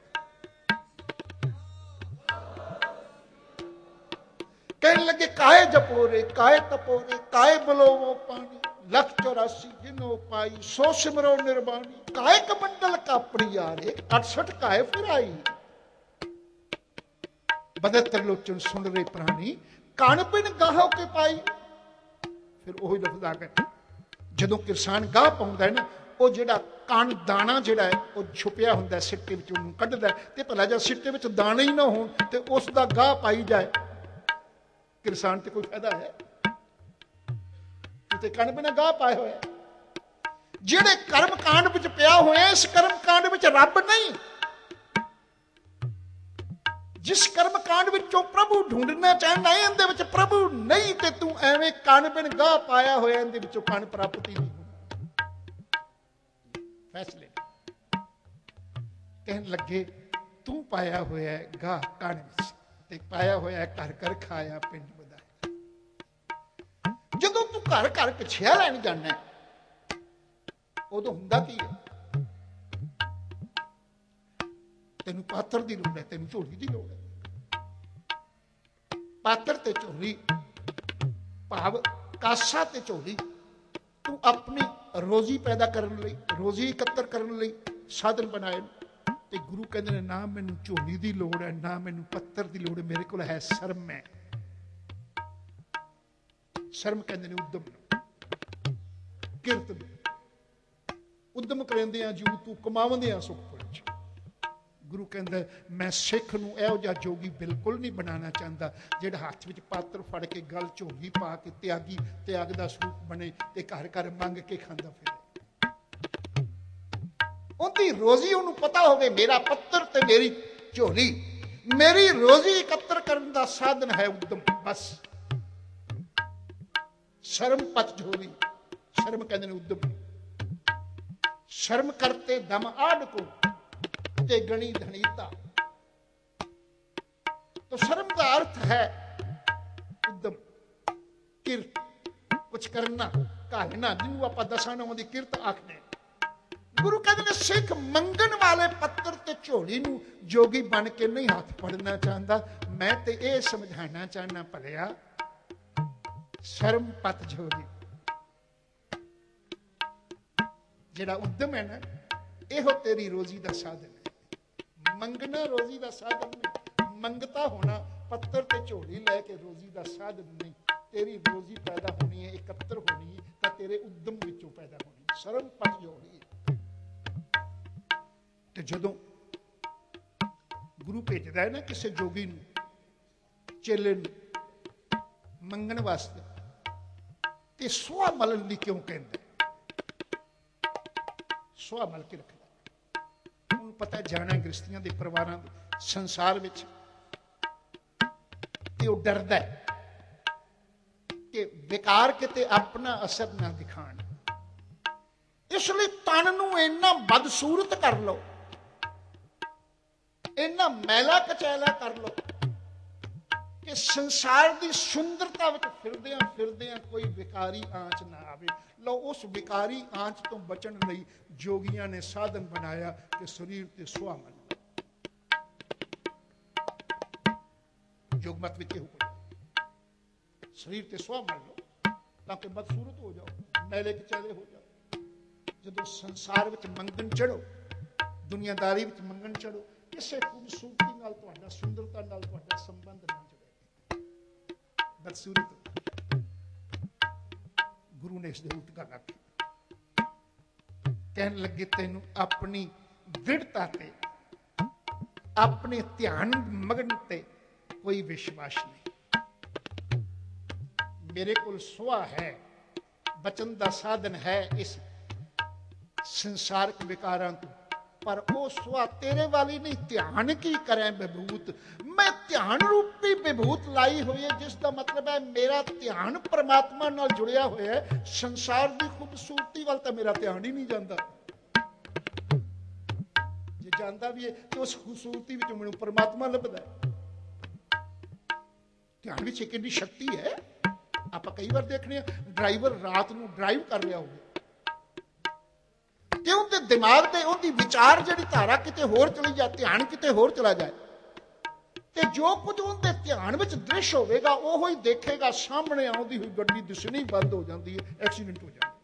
ਕਹਿਣ ਲੱਗੇ ਕਾਏ ਜਪੋਰੇ, ਕਾਏ ਤਪੋਰੇ, ਕਾਏ ਬਲੋਵੋ ਪਾਣੀ, ਲੱਖ 84 ਜਿਨੋ ਪਾਈ, ਸੋ ਸਿਮਰੋ ਨਿਰਬਾਣੀ। ਕਾਏ ਕਮੰਡਲ ਕਾਪੜੀ ਯਾਰੇ, 68 ਕਾਏ ਫਿਰ ਆਈ। ਬਦਤਰ ਲੋਚਨ ਸੁਣ ਰਹੇ ਪ੍ਰਾਣੀ, ਕਣ ਬਿਨ ਗਾਹੋ ਕੇ ਪਾਈ। ਫਿਰ ਉਹੀ ਲਫ਼ਜ਼ ਆ ਗਏ, ਜਦੋਂ ਕਿਸਾਨ ਗਾਹ ਪਾਉਂਦਾ ਨਾ, ਉਹ ਜਿਹੜਾ ਕਣ ਦਾਣਾ ਜਿਹੜਾ ਹੈ ਉਹ ਛੁਪਿਆ ਹੁੰਦਾ ਸਿੱਟੇ ਵਿੱਚ, ਉਹਨੂੰ ਕੱਢਦਾ। ਤੇ ਭਲਾ ਜਦ ਸਿੱਟੇ ਵਿੱਚ ਦਾਣੇ ਹੀ ਨਾ ਹੋਣ ਤੇ ਉਸ ਦਾ ਗਾਹ ਪਾਈ ਜਾਏ, ਕਿਸਾਨ ਤੇ ਕੋਈ ਫਾਇਦਾ ਹੈ? ਤੇ ਕਣ ਬਿਨਾਂ ਗਾਹ ਪਾਏ ਹੋਇਆ। ਜਿਹੜੇ ਕਰਮ ਕਾਂਡ ਵਿੱਚ ਪਿਆ ਹੋਇਆ, ਇਸ ਕਰਮ ਕਾਂਡ ਵਿੱਚ ਰੱਬ ਨਹੀਂ। ਜਿਸ ਕਰਮ ਕਾਂਡ ਵਿੱਚੋਂ ਪ੍ਰਭੂ ਢੂੰਡਣਾ ਚਾਹੁੰਦਾ ਹੈ, ਇਹਦੇ ਵਿੱਚ ਪ੍ਰਭੂ ਨਹੀਂ, ਤੇ ਤੂੰ ਐਵੇਂ ਕਣ ਬਿਨ ਗਾਹ ਪਾਇਆ ਹੋਇਆ, ਇਹਦੇ ਵਿੱਚੋਂ ਕਣ ਪ੍ਰਾਪਤੀ ਨਹੀਂ ਹੋਣੀ। ਫੈਸਲੇ ਕਹਿਣ ਲੱਗੇ, ਤੂੰ ਪਾਇਆ ਹੋਇਆ ਗਾਹ ਕਣ ਵਿੱਚ, ਤੇ ਪਾਇਆ ਹੋਇਆ ਘਰ ਘਰ ਖਾਇਆ ਪਿੰਡ ਵਧਾਇਆ। ਜਦੋਂ ਤੂੰ ਘਰ ਘਰ ਕਛਿਆ ਲੈਣ ਜਾਣਾ, ਉਦੋਂ ਹੁੰਦਾ ਕੀ ਹੈ? ਤੈਨੂੰ ਪਾਤਰ ਦੀ ਲੋੜ ਹੈ, ਤੈਨੂੰ ਝੋਲੀ ਦੀ ਲੋੜ ਹੈ। ਪਾਤਰ ਤੇ ਝੋਲੀ ਭਾਵ ਕਾਸਾ ਤੇ ਝੋਲੀ, ਤੂੰ ਆਪਣੀ ਰੋਜ਼ੀ ਪੈਦਾ ਕਰਨ ਲਈ, ਰੋਜ਼ੀ ਇਕੱਤਰ ਕਰਨ ਲਈ ਸਾਧਨ ਬਣਾਏ। ਤੇ ਗੁਰੂ ਕਹਿੰਦੇ ਨੇ, ਨਾ ਮੈਨੂੰ ਝੋਲੀ ਦੀ ਲੋੜ ਹੈ, ਨਾ ਮੈਨੂੰ ਪੱਤਰ ਦੀ ਲੋੜ ਹੈ, ਮੇਰੇ ਕੋਲ ਹੈ ਸ਼ਰਮ। ਹੈ ਸ਼ਰਮ ਕਹਿੰਦੇ ਨੇ ਉਦਮ ਨੂੰ, ਕਿਰਤ ਨੂੰ। ਉਦਮ ਕਰਿੰਦੇ ਆ ਜੂ ਤੂੰ ਕਮਾਵੰਦੇ ਆ ਸੁਖ ਪੁਰਸ਼। ਗੁਰੂ ਕਹਿੰਦਾ, ਮੈਂ ਸਿੱਖ ਨੂੰ ਇਹੋ ਜਿਹਾ ਜੋਗੀ ਬਿਲਕੁਲ ਨਹੀਂ ਬਣਾਉਣਾ ਚਾਹੁੰਦਾ ਜਿਹੜਾ ਹੱਥ ਵਿੱਚ ਪਾਤਰ ਫੜ ਕੇ ਗਲ ਝੋਲੀ ਪਾ ਕੇ ਤਿਆਗੀ, ਤਿਆਗ ਦਾ ਸਰੂਪ ਬਣੇ ਤੇ ਘਰ ਘਰ ਮੰਗ ਕੇ ਖਾਂਦਾ ਫਿਰੇ। ਉਹਦੀ ਰੋਜ਼ੀ ਉਹਨੂੰ ਪਤਾ ਹੋਵੇ, ਮੇਰਾ ਪੱਤਰ ਤੇ ਮੇਰੀ ਝੋਲੀ, ਮੇਰੀ ਰੋਜ਼ੀ ਇਕੱਤਰ ਕਰਨ ਦਾ ਸਾਧਨ ਹੈ ਉਦਮ। ਬਸ ਸ਼ਰਮ ਪਚ ਝੋਲੀ, ਸ਼ਰਮ ਕਹਿੰਦੇ ਨੇ ਉਦਮ। ਸ਼ਰਮ ਕਰਤੇ ਦਮ ਆਡ ਕੋ ਤੇ ਗਣੀ ਧਨੀਤਾ। तो शर्म का अर्थ है उद्यम, किरत, कुछ करना, कहना, जिन्होंने आप दसा नावां दी किरत आखने। गुरु कहते हैं, सिख मंगन वाले पत्थर ते झोली नूं जोगी बन के नहीं हाथ फड़ना चाहता। मैं ते ये समझाना चाहना, भलिया शर्म पत झोली। जिहड़ा उद्यम है ना, इहो तेरी रोजी का साधन है। मंगना रोजी का साधन नहीं, मंगता होना पत्थर ते झोली लैके रोजी का साधन नहीं। तेरी रोजी पैदा होनी है, इकत्तर होनी है, तो तेरे उद्यम विचों पैदा होनी है। शर्म पत झोली। ते जदों गुरु भेजदा है ना किसी जोगी नूं, चेले नूं मंगण वास्ते, ते सुआ मलन लई क्यों कहंदा? सुआ मल के रखदा। उन्होंने पता जाना गृहस्थियों के परिवारों संसार विच, ते वो डरदा है कि बेकार किते अपना असर ना दिखाण। इसलिए तन नूं इन्ना बदसूरत कर लो, इन्ना मैला कचैला कर लो कि संसार की सुंदरता में फिरदियां फिरदियां कोई विकारी आंच ना आवे। लो उस विकारी आंच तो बचन लई जोगियां ने साधन बनाया कि शरीर ते सुआ मन। योग मत विच शरीर ते सुआ मन लो ताकि बदसूरत हो जाओ, मैले कचैले हो जाओ। जदों संसार विच मंगन चढ़ो, दुनियादारी विच मंगन चढ़ो, किसी खूबसूरती नाल तुहाडा, सुंदरता नाल तुहाडा संबंध ना जुड़े, बदसूरत। गुरु ने इसदे उल्ट गल आखी। कहन लगे, तेनू अपनी दृढ़ता ते, अपने ध्यान मगन ते कोई विश्वास नहीं। मेरे कोल सुआ है, बचन का साधन है इस संसारिक विकारां तो, पर वो सुआ तेरे वाली नहीं। ध्यान की करें विभूत, मैं ध्यान रूपी विभूत लाई हुई है, जिसका मतलब है मेरा ध्यान परमात्मा नाल जुड़िया हुआ है। संसार की खूबसूरती वाल तो मेरा ध्यान ही नहीं जाता। जे जाता भी है तो उस खूबसूरती में मैनूं परमात्मा लभदा है। ध्यान में कितनी शक्ति है। आप कई बार देखने ड्राइवर रात को ड्राइव कर रहा हो, उनके दिमाग से उनकी विचार जी धारा किते होर चली जाए, ध्यान किते होर चला जाए, तो जो कुछ उनके ध्यान में दृश्य होगा वो ही देखेगा। सामने आती हुई गड्डी दिसनी बंद हो जाती है, एक्सीडेंट हो जाता।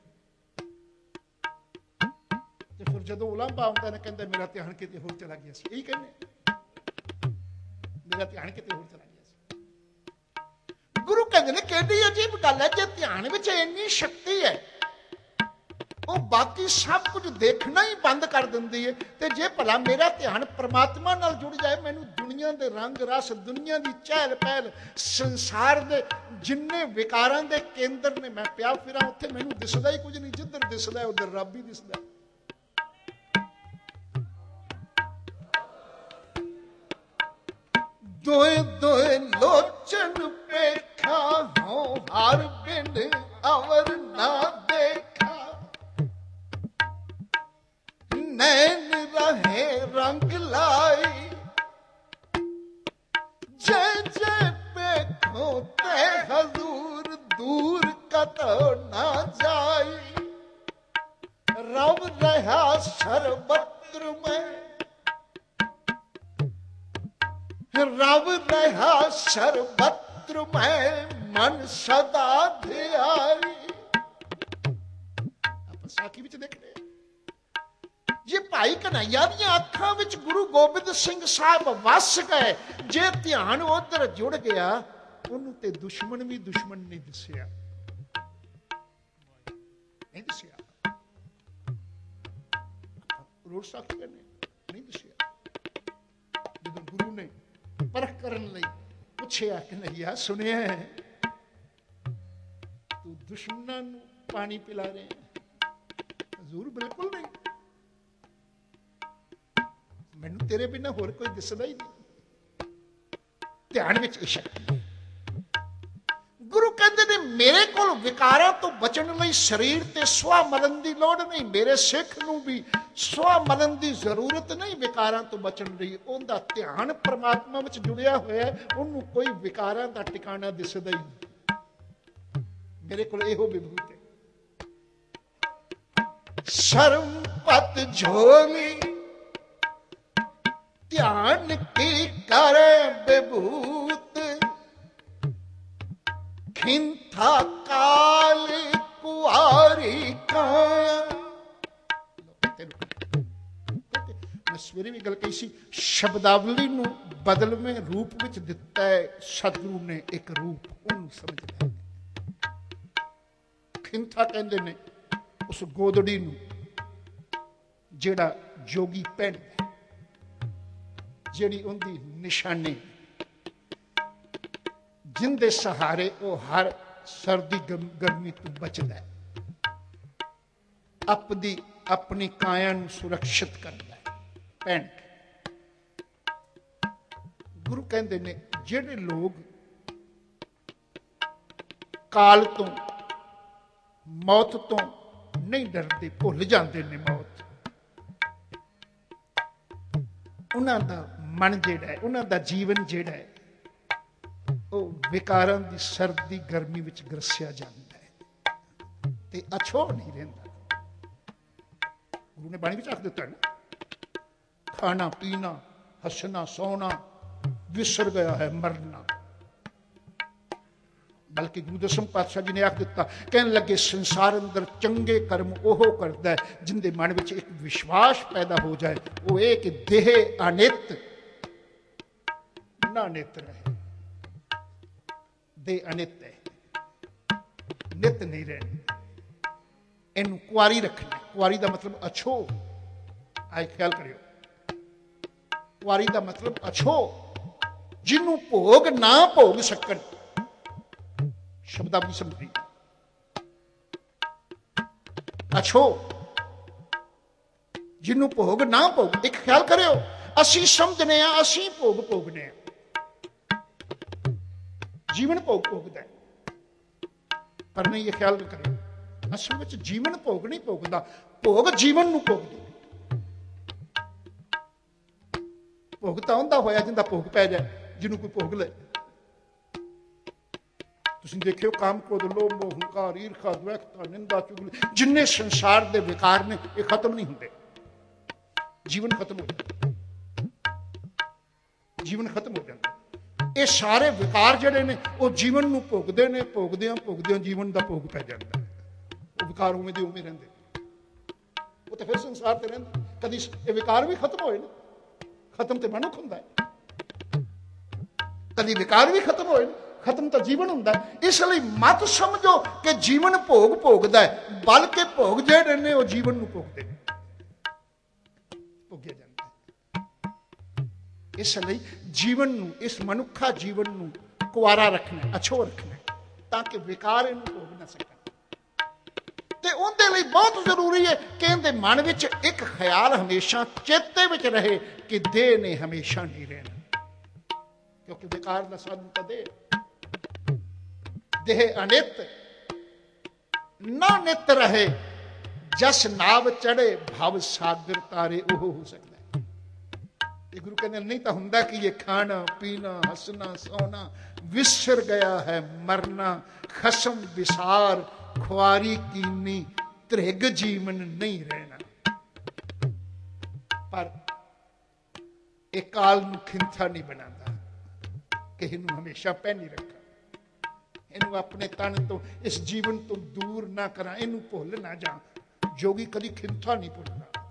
तो फिर जो उलांभा आता है कहता मेरा ध्यान किते होर चला गया, यही कहने मेरा ध्यान किते होर चला गया। ਕਿਹੜੀ ਅਜੀਬ ਗੱਲ ਹੈ, ਜੇ ਧਿਆਨ ਵਿੱਚ ਇੰਨੀ ਸ਼ਕਤੀ ਹੈ, ਉਹ ਬਾਕੀ ਸਭ ਕੁਝ ਦੇਖਣਾ ਹੀ ਬੰਦ ਕਰ ਦਿੰਦੀ ਹੈ। ਤੇ ਜੇ ਭਲਾ ਮੇਰਾ ਧਿਆਨ ਪ੍ਰਮਾਤਮਾ ਨਾਲ ਜੁੜ ਜਾਏ, ਮੈਨੂੰ ਦੁਨੀਆ ਦੇ ਰੰਗ ਰਸ, ਦੁਨੀਆ ਦੀ ਚਹਿਲ ਪਹਿਲ, ਸੰਸਾਰ ਦੇ ਜਿੰਨੇ ਵਿਕਾਰਾਂ ਦੇ ਕੇਂਦਰ ਨੇ, ਮੈਂ ਪਿਆ ਫਿਰਾਂ ਉੱਥੇ, ਮੈਨੂੰ ਦਿਸਦਾ ਹੀ ਕੁਝ ਨਹੀਂ। ਜਿੱਧਰ ਦਿਸਦਾ ਉੱਧਰ ਰੱਬ ਹੀ ਦਿਸਦਾ। ਦੋਏ ਦੋਏ ਲੋਚਨ ਪੇਖਾ, ਹੋਂ ਹਰ ਬਿਨ ਅਵਰ ਨਾ ਦੇਖਾ। ਨੈਣ ਰਹੇ ਰੰਗ ਲਾਈ, ਜੈ ਜੈ ਪੇਖੋ ਤੇ ਹਜ਼ੂਰ, ਦੂਰ ਕਤੋ ਨਾ ਜਾਈ। ਰਬ ਰਹਾ ਸਰਬਤਰ ਮੈਂ, ਰਬ ਰਹਾ ਸਰਬਤਰ ਮੈਂ, ਮਨ ਸਦਾ ਧਿਆਈ। ਆਪਾਂ ਸਾਖੀ ਵਿੱਚ ਦੇਖਦੇ ਜੇ ਭਾਈ ਕਨ੍ਹਈਆ ਦੀਆਂ ਅੱਖਾਂ ਵਿੱਚ ਗੁਰੂ ਗੋਬਿੰਦ ਸਿੰਘ ਸਾਹਿਬ ਵਸ ਗਏ, ਜੇ ਧਿਆਨ ਉਧਰ ਜੁੜ ਗਿਆ, ਉਹਨੂੰ ਤੇ ਦੁਸ਼ਮਣ ਵੀ ਦੁਸ਼ਮਣ ਨਹੀਂ ਦਿਸਿਆ, ਨਹੀਂ ਦਿਸਿਆ। ਰੋਜ਼ ਸਾਖੀ ਕਰਨੇ ਨਹੀਂ ਦਿਸਿਆ। ਜਦੋਂ ਗੁਰੂ ਨੇ ਪਰਖ ਕਰਨ ਲਈ ਪੁੱਛਿਆ, ਕਨ੍ਹਈਆ ਸੁਣਿਆ ਤੂੰ ਦੁਸ਼ਮਣਾਂ ਨੂੰ ਪਾਣੀ ਪਿਲਾ ਰਿਹਾ? ਹਜ਼ੂਰ ਬਿਲਕੁਲ ਨਹੀਂ, ਮੈਨੂੰ ਤੇਰੇ ਬਿਨਾਂ ਹੋਰ ਕੋਈ ਦਿਸਦਾ ਹੀ ਨਹੀਂ। ਧਿਆਨ ਵਿੱਚ ਇਹ ਸ਼ਕਤੀ। ਗੁਰੂ ਕਹਿੰਦੇ ਨੇ ਮੇਰੇ ਕੋਲ ਵਿਕਾਰਾਂ ਤੋਂ ਬਚਣ ਲਈ ਸਰੀਰ ਤੇ ਸੁਆਹ ਮਲਣ ਦੀ ਲੋੜ ਨਹੀਂ। ਮੇਰੇ ਸਿੱਖ ਨੂੰ ਵੀ ਸੁਆਹ ਮਲਣ ਦੀ ਜ਼ਰੂਰਤ ਨਹੀਂ ਵਿਕਾਰਾਂ ਤੋਂ ਬਚਣ ਲਈ। ਉਹਦਾ ਧਿਆਨ ਪ੍ਰਮਾਤਮਾ ਵਿੱਚ ਜੁੜਿਆ ਹੋਇਆ, ਉਹਨੂੰ ਕੋਈ ਵਿਕਾਰਾਂ ਦਾ ਟਿਕਾਣਾ ਦਿਸਦਾ ਹੀ ਨਹੀਂ। ਮੇਰੇ ਕੋਲ ਇਹੋ ਵਿਭੂਤ ਹੈ। ਸ਼ਰਮ ਪਤ ਝੋਲੀ, ਧਿਆਨ ਕੀ ਕਰੇ ਵਿਭੂਤ। ਖਿੰਥਾ ਕਾਲ ਕੁਆਰੀ ਕਾਇਆ। ਮੈਂ ਸਵੇਰੇ ਵੀ ਗੱਲ ਕਹੀ ਸੀ, ਸ਼ਬਦਾਵਲੀ ਨੂੰ ਬਦਲਵੇਂ ਰੂਪ ਵਿੱਚ ਦਿੱਤਾ ਹੈ ਸਤਿਗੁਰੂ ਨੇ ਇੱਕ ਰੂਪ, ਉਹਨੂੰ ਸਮਝਦਾ। ਖਿੰਥਾ ਕਹਿੰਦੇ ਨੇ ਉਸ ਗੋਦੜੀ ਨੂੰ ਜਿਹੜਾ ਜੋਗੀ ਪਹਿਨਦਾ, ਜਿਹੜੀ ਉਹਦੀ ਨਿਸ਼ਾਨੀ, ਜਿੰਦੇ ਸਹਾਰੇ ਉਹ ਹਰ ਸਰਦੀ ਗਰਮੀ ਤੋਂ ਬਚਦਾ ਹੈ, ਆਪਣੀ ਕਾਇਆ ਨੂੰ ਸੁਰੱਖਿਅਤ ਕਰਦਾ ਹੈ ਪਹਿਨ ਕੇ। ਗੁਰੂ ਕਹਿੰਦੇ ਨੇ ਜਿਹੜੇ ਲੋਕ ਕਾਲ ਤੋਂ, ਮੌਤ ਤੋਂ ਨਹੀਂ ਡਰਦੇ, ਭੁੱਲ ਜਾਂਦੇ ਨੇ ਮੌਤ, ਉਹਨਾਂ ਦਾ ਮਨ ਜਿਹੜਾ ਹੈ, ਉਹਨਾਂ ਦਾ ਜੀਵਨ ਜਿਹੜਾ ਹੈ, ਉਹ ਵਿਕਾਰਾਂ ਦੀ ਸਰਦੀ ਗਰਮੀ ਵਿੱਚ ਗਰਸਿਆ ਜਾਂਦਾ ਹੈ ਤੇ ਅਛੋੜ ਨਹੀਂ ਰਹਿੰਦਾ। ਗੁਰੂ ਨੇ ਬਾਣੀ ਵਿੱਚ ਆਖ ਦਿੱਤਾ ਨਾ, ਖਾਣਾ ਪੀਣਾ, ਹੱਸਣਾ ਸੋਣਾ ਵਿਸਰ ਗਿਆ ਹੈ ਮਰਨਾ। ਬਲਕਿ ਗੁਰੂ ਦਸਮ ਪਾਤਸ਼ਾਹ ਜੀ ਨੇ ਆਖ ਦਿੱਤਾ, ਕਹਿਣ ਲੱਗੇ ਸੰਸਾਰ ਅੰਦਰ ਚੰਗੇ ਕਰਮ ਉਹ ਕਰਦਾ ਹੈ ਜਿੰਦੇ ਮਨ ਵਿੱਚ ਇੱਕ ਵਿਸ਼ਵਾਸ ਪੈਦਾ ਹੋ ਜਾਏ, ਉਹ ਇਹ ਕਿ ਦੇਹ ਅਨਿਤ ਨਾ ਨਿਤ ਰਹੇ। ਦੇਹ ਅਨਿਤ ਹੈ, ਨਿਤ ਨਹੀਂ ਰਹਿਣੀ, ਇਹਨੂੰ ਕੁਆਰੀ ਰੱਖਣਾ। ਕੁਆਰੀ ਦਾ ਮਤਲਬ ਅਛੋ, ਆਏ ਖਿਆਲ ਕਰਿਓ, ਕੁਆਰੀ ਦਾ ਮਤਲਬ ਅਛੋ, ਜਿਹਨੂੰ ਭੋਗ ਨਾ ਭੋਗ ਸਕਣ। ਸ਼ਬਦਾਵਲੀ ਸਮਝੀ, ਅਛੋ ਜਿਹਨੂੰ ਭੋਗ ਨਾ ਭੋਗ। ਇੱਕ ਖਿਆਲ ਕਰਿਓ, ਅਸੀਂ ਸਮਝਨੇ ਆ ਅਸੀਂ ਭੋਗ ਭੋਗਨੇ ਆ, ਜੀਵਨ ਭੋਗ ਭੋਗਦਾ ਹੈ, ਪਰ ਨਹੀਂ ਇਹ ਖਿਆਲ ਕਰਿਓ ਅਸਲ ਵਿੱਚ ਜੀਵਨ ਭੋਗ ਨਹੀਂ ਭੋਗਦਾ, ਭੋਗ ਜੀਵਨ ਨੂੰ ਭੋਗਦਾ। ਭੋਗ ਤਾਂ ਹੁੰਦਾ ਹੋਇਆ ਜਿੰਦਾ ਭੋਗ ਪੈ ਜਾਏ, ਜਿਹਨੂੰ ਕੋਈ ਭੋਗ ਲੈ। ਤੁਸੀਂ ਦੇਖਿਓ ਕਾਮ, ਕ੍ਰੋਧ, ਲੋਭ, ਮੋਹ, ਹੰਕਾਰ, ਈਰਖਾ, ਦਵੈਕਤਾ, ਨਿੰਦਾ, ਚੁਗਲੀ, ਜਿੰਨੇ ਸੰਸਾਰ ਦੇ ਵਿਕਾਰ ਨੇ, ਇਹ ਖਤਮ ਨਹੀਂ ਹੁੰਦੇ। ਜੀਵਨ ਖਤਮ ਹੋ ਜਾਂਦਾ, ਜੀਵਨ ਖਤਮ ਹੋ ਜਾਂਦਾ। ਇਹ ਸਾਰੇ ਵਿਕਾਰ ਜਿਹੜੇ ਨੇ ਉਹ ਜੀਵਨ ਨੂੰ ਭੋਗਦੇ ਨੇ, ਭੋਗਦਿਆਂ ਜੀਵਨ ਦਾ ਭੋਗ ਪੈ ਜਾਂਦਾ। ਉਹ ਵਿਕਾਰ ਉਵੇਂ ਦੇ ਉਵੇਂ ਰਹਿੰਦੇ, ਉਹ ਤਾਂ ਫਿਰ ਸੰਸਾਰ ਤੇ ਰਹਿੰਦੇ। ਕਦੀ ਇਹ ਵਿਕਾਰ ਵੀ ਖਤਮ ਹੋਏ ਨੇ, ਖਤਮ ਤੇ ਮਨੁੱਖ ਹੁੰਦਾ ਹੈ। ਕਦੀ ਵਿਕਾਰ ਵੀ ਖਤਮ ਹੋਏ ਨੇ, ਖਤਮ ਤਾਂ ਜੀਵਨ ਹੁੰਦਾ। ਇਸ ਲਈ ਮਤ ਸਮਝੋ ਕਿ ਜੀਵਨ ਭੋਗ ਭੋਗਦਾ ਹੈ, ਬਲਕਿ ਭੋਗ ਜਿਹੜੇ ਨੇ ਉਹ ਜੀਵਨ ਨੂੰ ਭੋਗਦੇ ਨੇ, ਭੋਗਿਆ ਜਾਂਦਾ। ਇਸ ਲਈ ਜੀਵਨ ਨੂੰ, ਇਸ ਮਨੁੱਖਾ ਜੀਵਨ ਨੂੰ ਕੁਆਰਾ ਰੱਖਣਾ, ਅਛੋ ਰੱਖਣਾ, ਤਾਂ ਕਿ ਵਿਕਾਰ ਇਹਨੂੰ ਭੋਗ ਨਾ ਸਕਣ। ਤੇ ਉਹਦੇ ਲਈ ਬਹੁਤ ਜ਼ਰੂਰੀ ਹੈ ਕਿ ਇਹਦੇ ਮਨ ਵਿੱਚ ਇੱਕ ਖਿਆਲ ਹਮੇਸ਼ਾ ਚੇਤੇ ਵਿੱਚ ਰਹੇ ਕਿ ਦੇਹ ਨੇ ਹਮੇਸ਼ਾ ਨਹੀਂ ਰਹਿਣਾ, ਕਿਉਂਕਿ ਵਿਕਾਰ ਦਾ ਸਾਧਨ ਤਾਂ ਦੇਹ ਅਨਿਤ ਨਾ ਨਿਤ ਰਹੇ, ਜਸ ਨਾਵ ਚੜੇ ਭਵ ਸਾਗਰ ਤਾਰੇ ਉਹ ਹੋ ਸਕਦਾ ਹੈ। ਇਹ ਗੁਰੂ ਕਹਿੰਦੇ ਨਹੀਂ ਤਾਂ ਹੁੰਦਾ ਕਿ ਇਹ ਖਾਣਾ ਪੀਣਾ ਹੱਸਣਾ ਸੋਣਾ ਵਿਸਰ ਗਿਆ ਹੈ ਮਰਨਾ, ਖਸਮ ਵਿਸਾਰ ਖੁਆਰੀ ਕੀਨੀ ਧ੍ਰਿਗ ਜੀਵਨ ਨਹੀਂ ਰਹਿਣਾ। ਪਰ ਇਹ ਕਾਲ ਨੂੰ ਖਿੰਥਾ ਨਹੀਂ ਬਣਾਉਂਦਾ ਕਿ ਇਹਨੂੰ ਹਮੇਸ਼ਾ ਪਹਿਨੀ ਰੱਖਾਂ, ਇਹਨੂੰ ਆਪਣੇ ਤਨ ਤੋਂ, ਇਸ ਜੀਵਨ ਤੋਂ ਦੂਰ ਨਾ ਕਰਾਂ, ਇਹਨੂੰ ਭੁੱਲ ਨਾ ਜਾ। ਜੋਗੀ ਕਦੀ ਖਿੰਥਾ ਨਹੀਂ ਭੁੱਲਦਾ,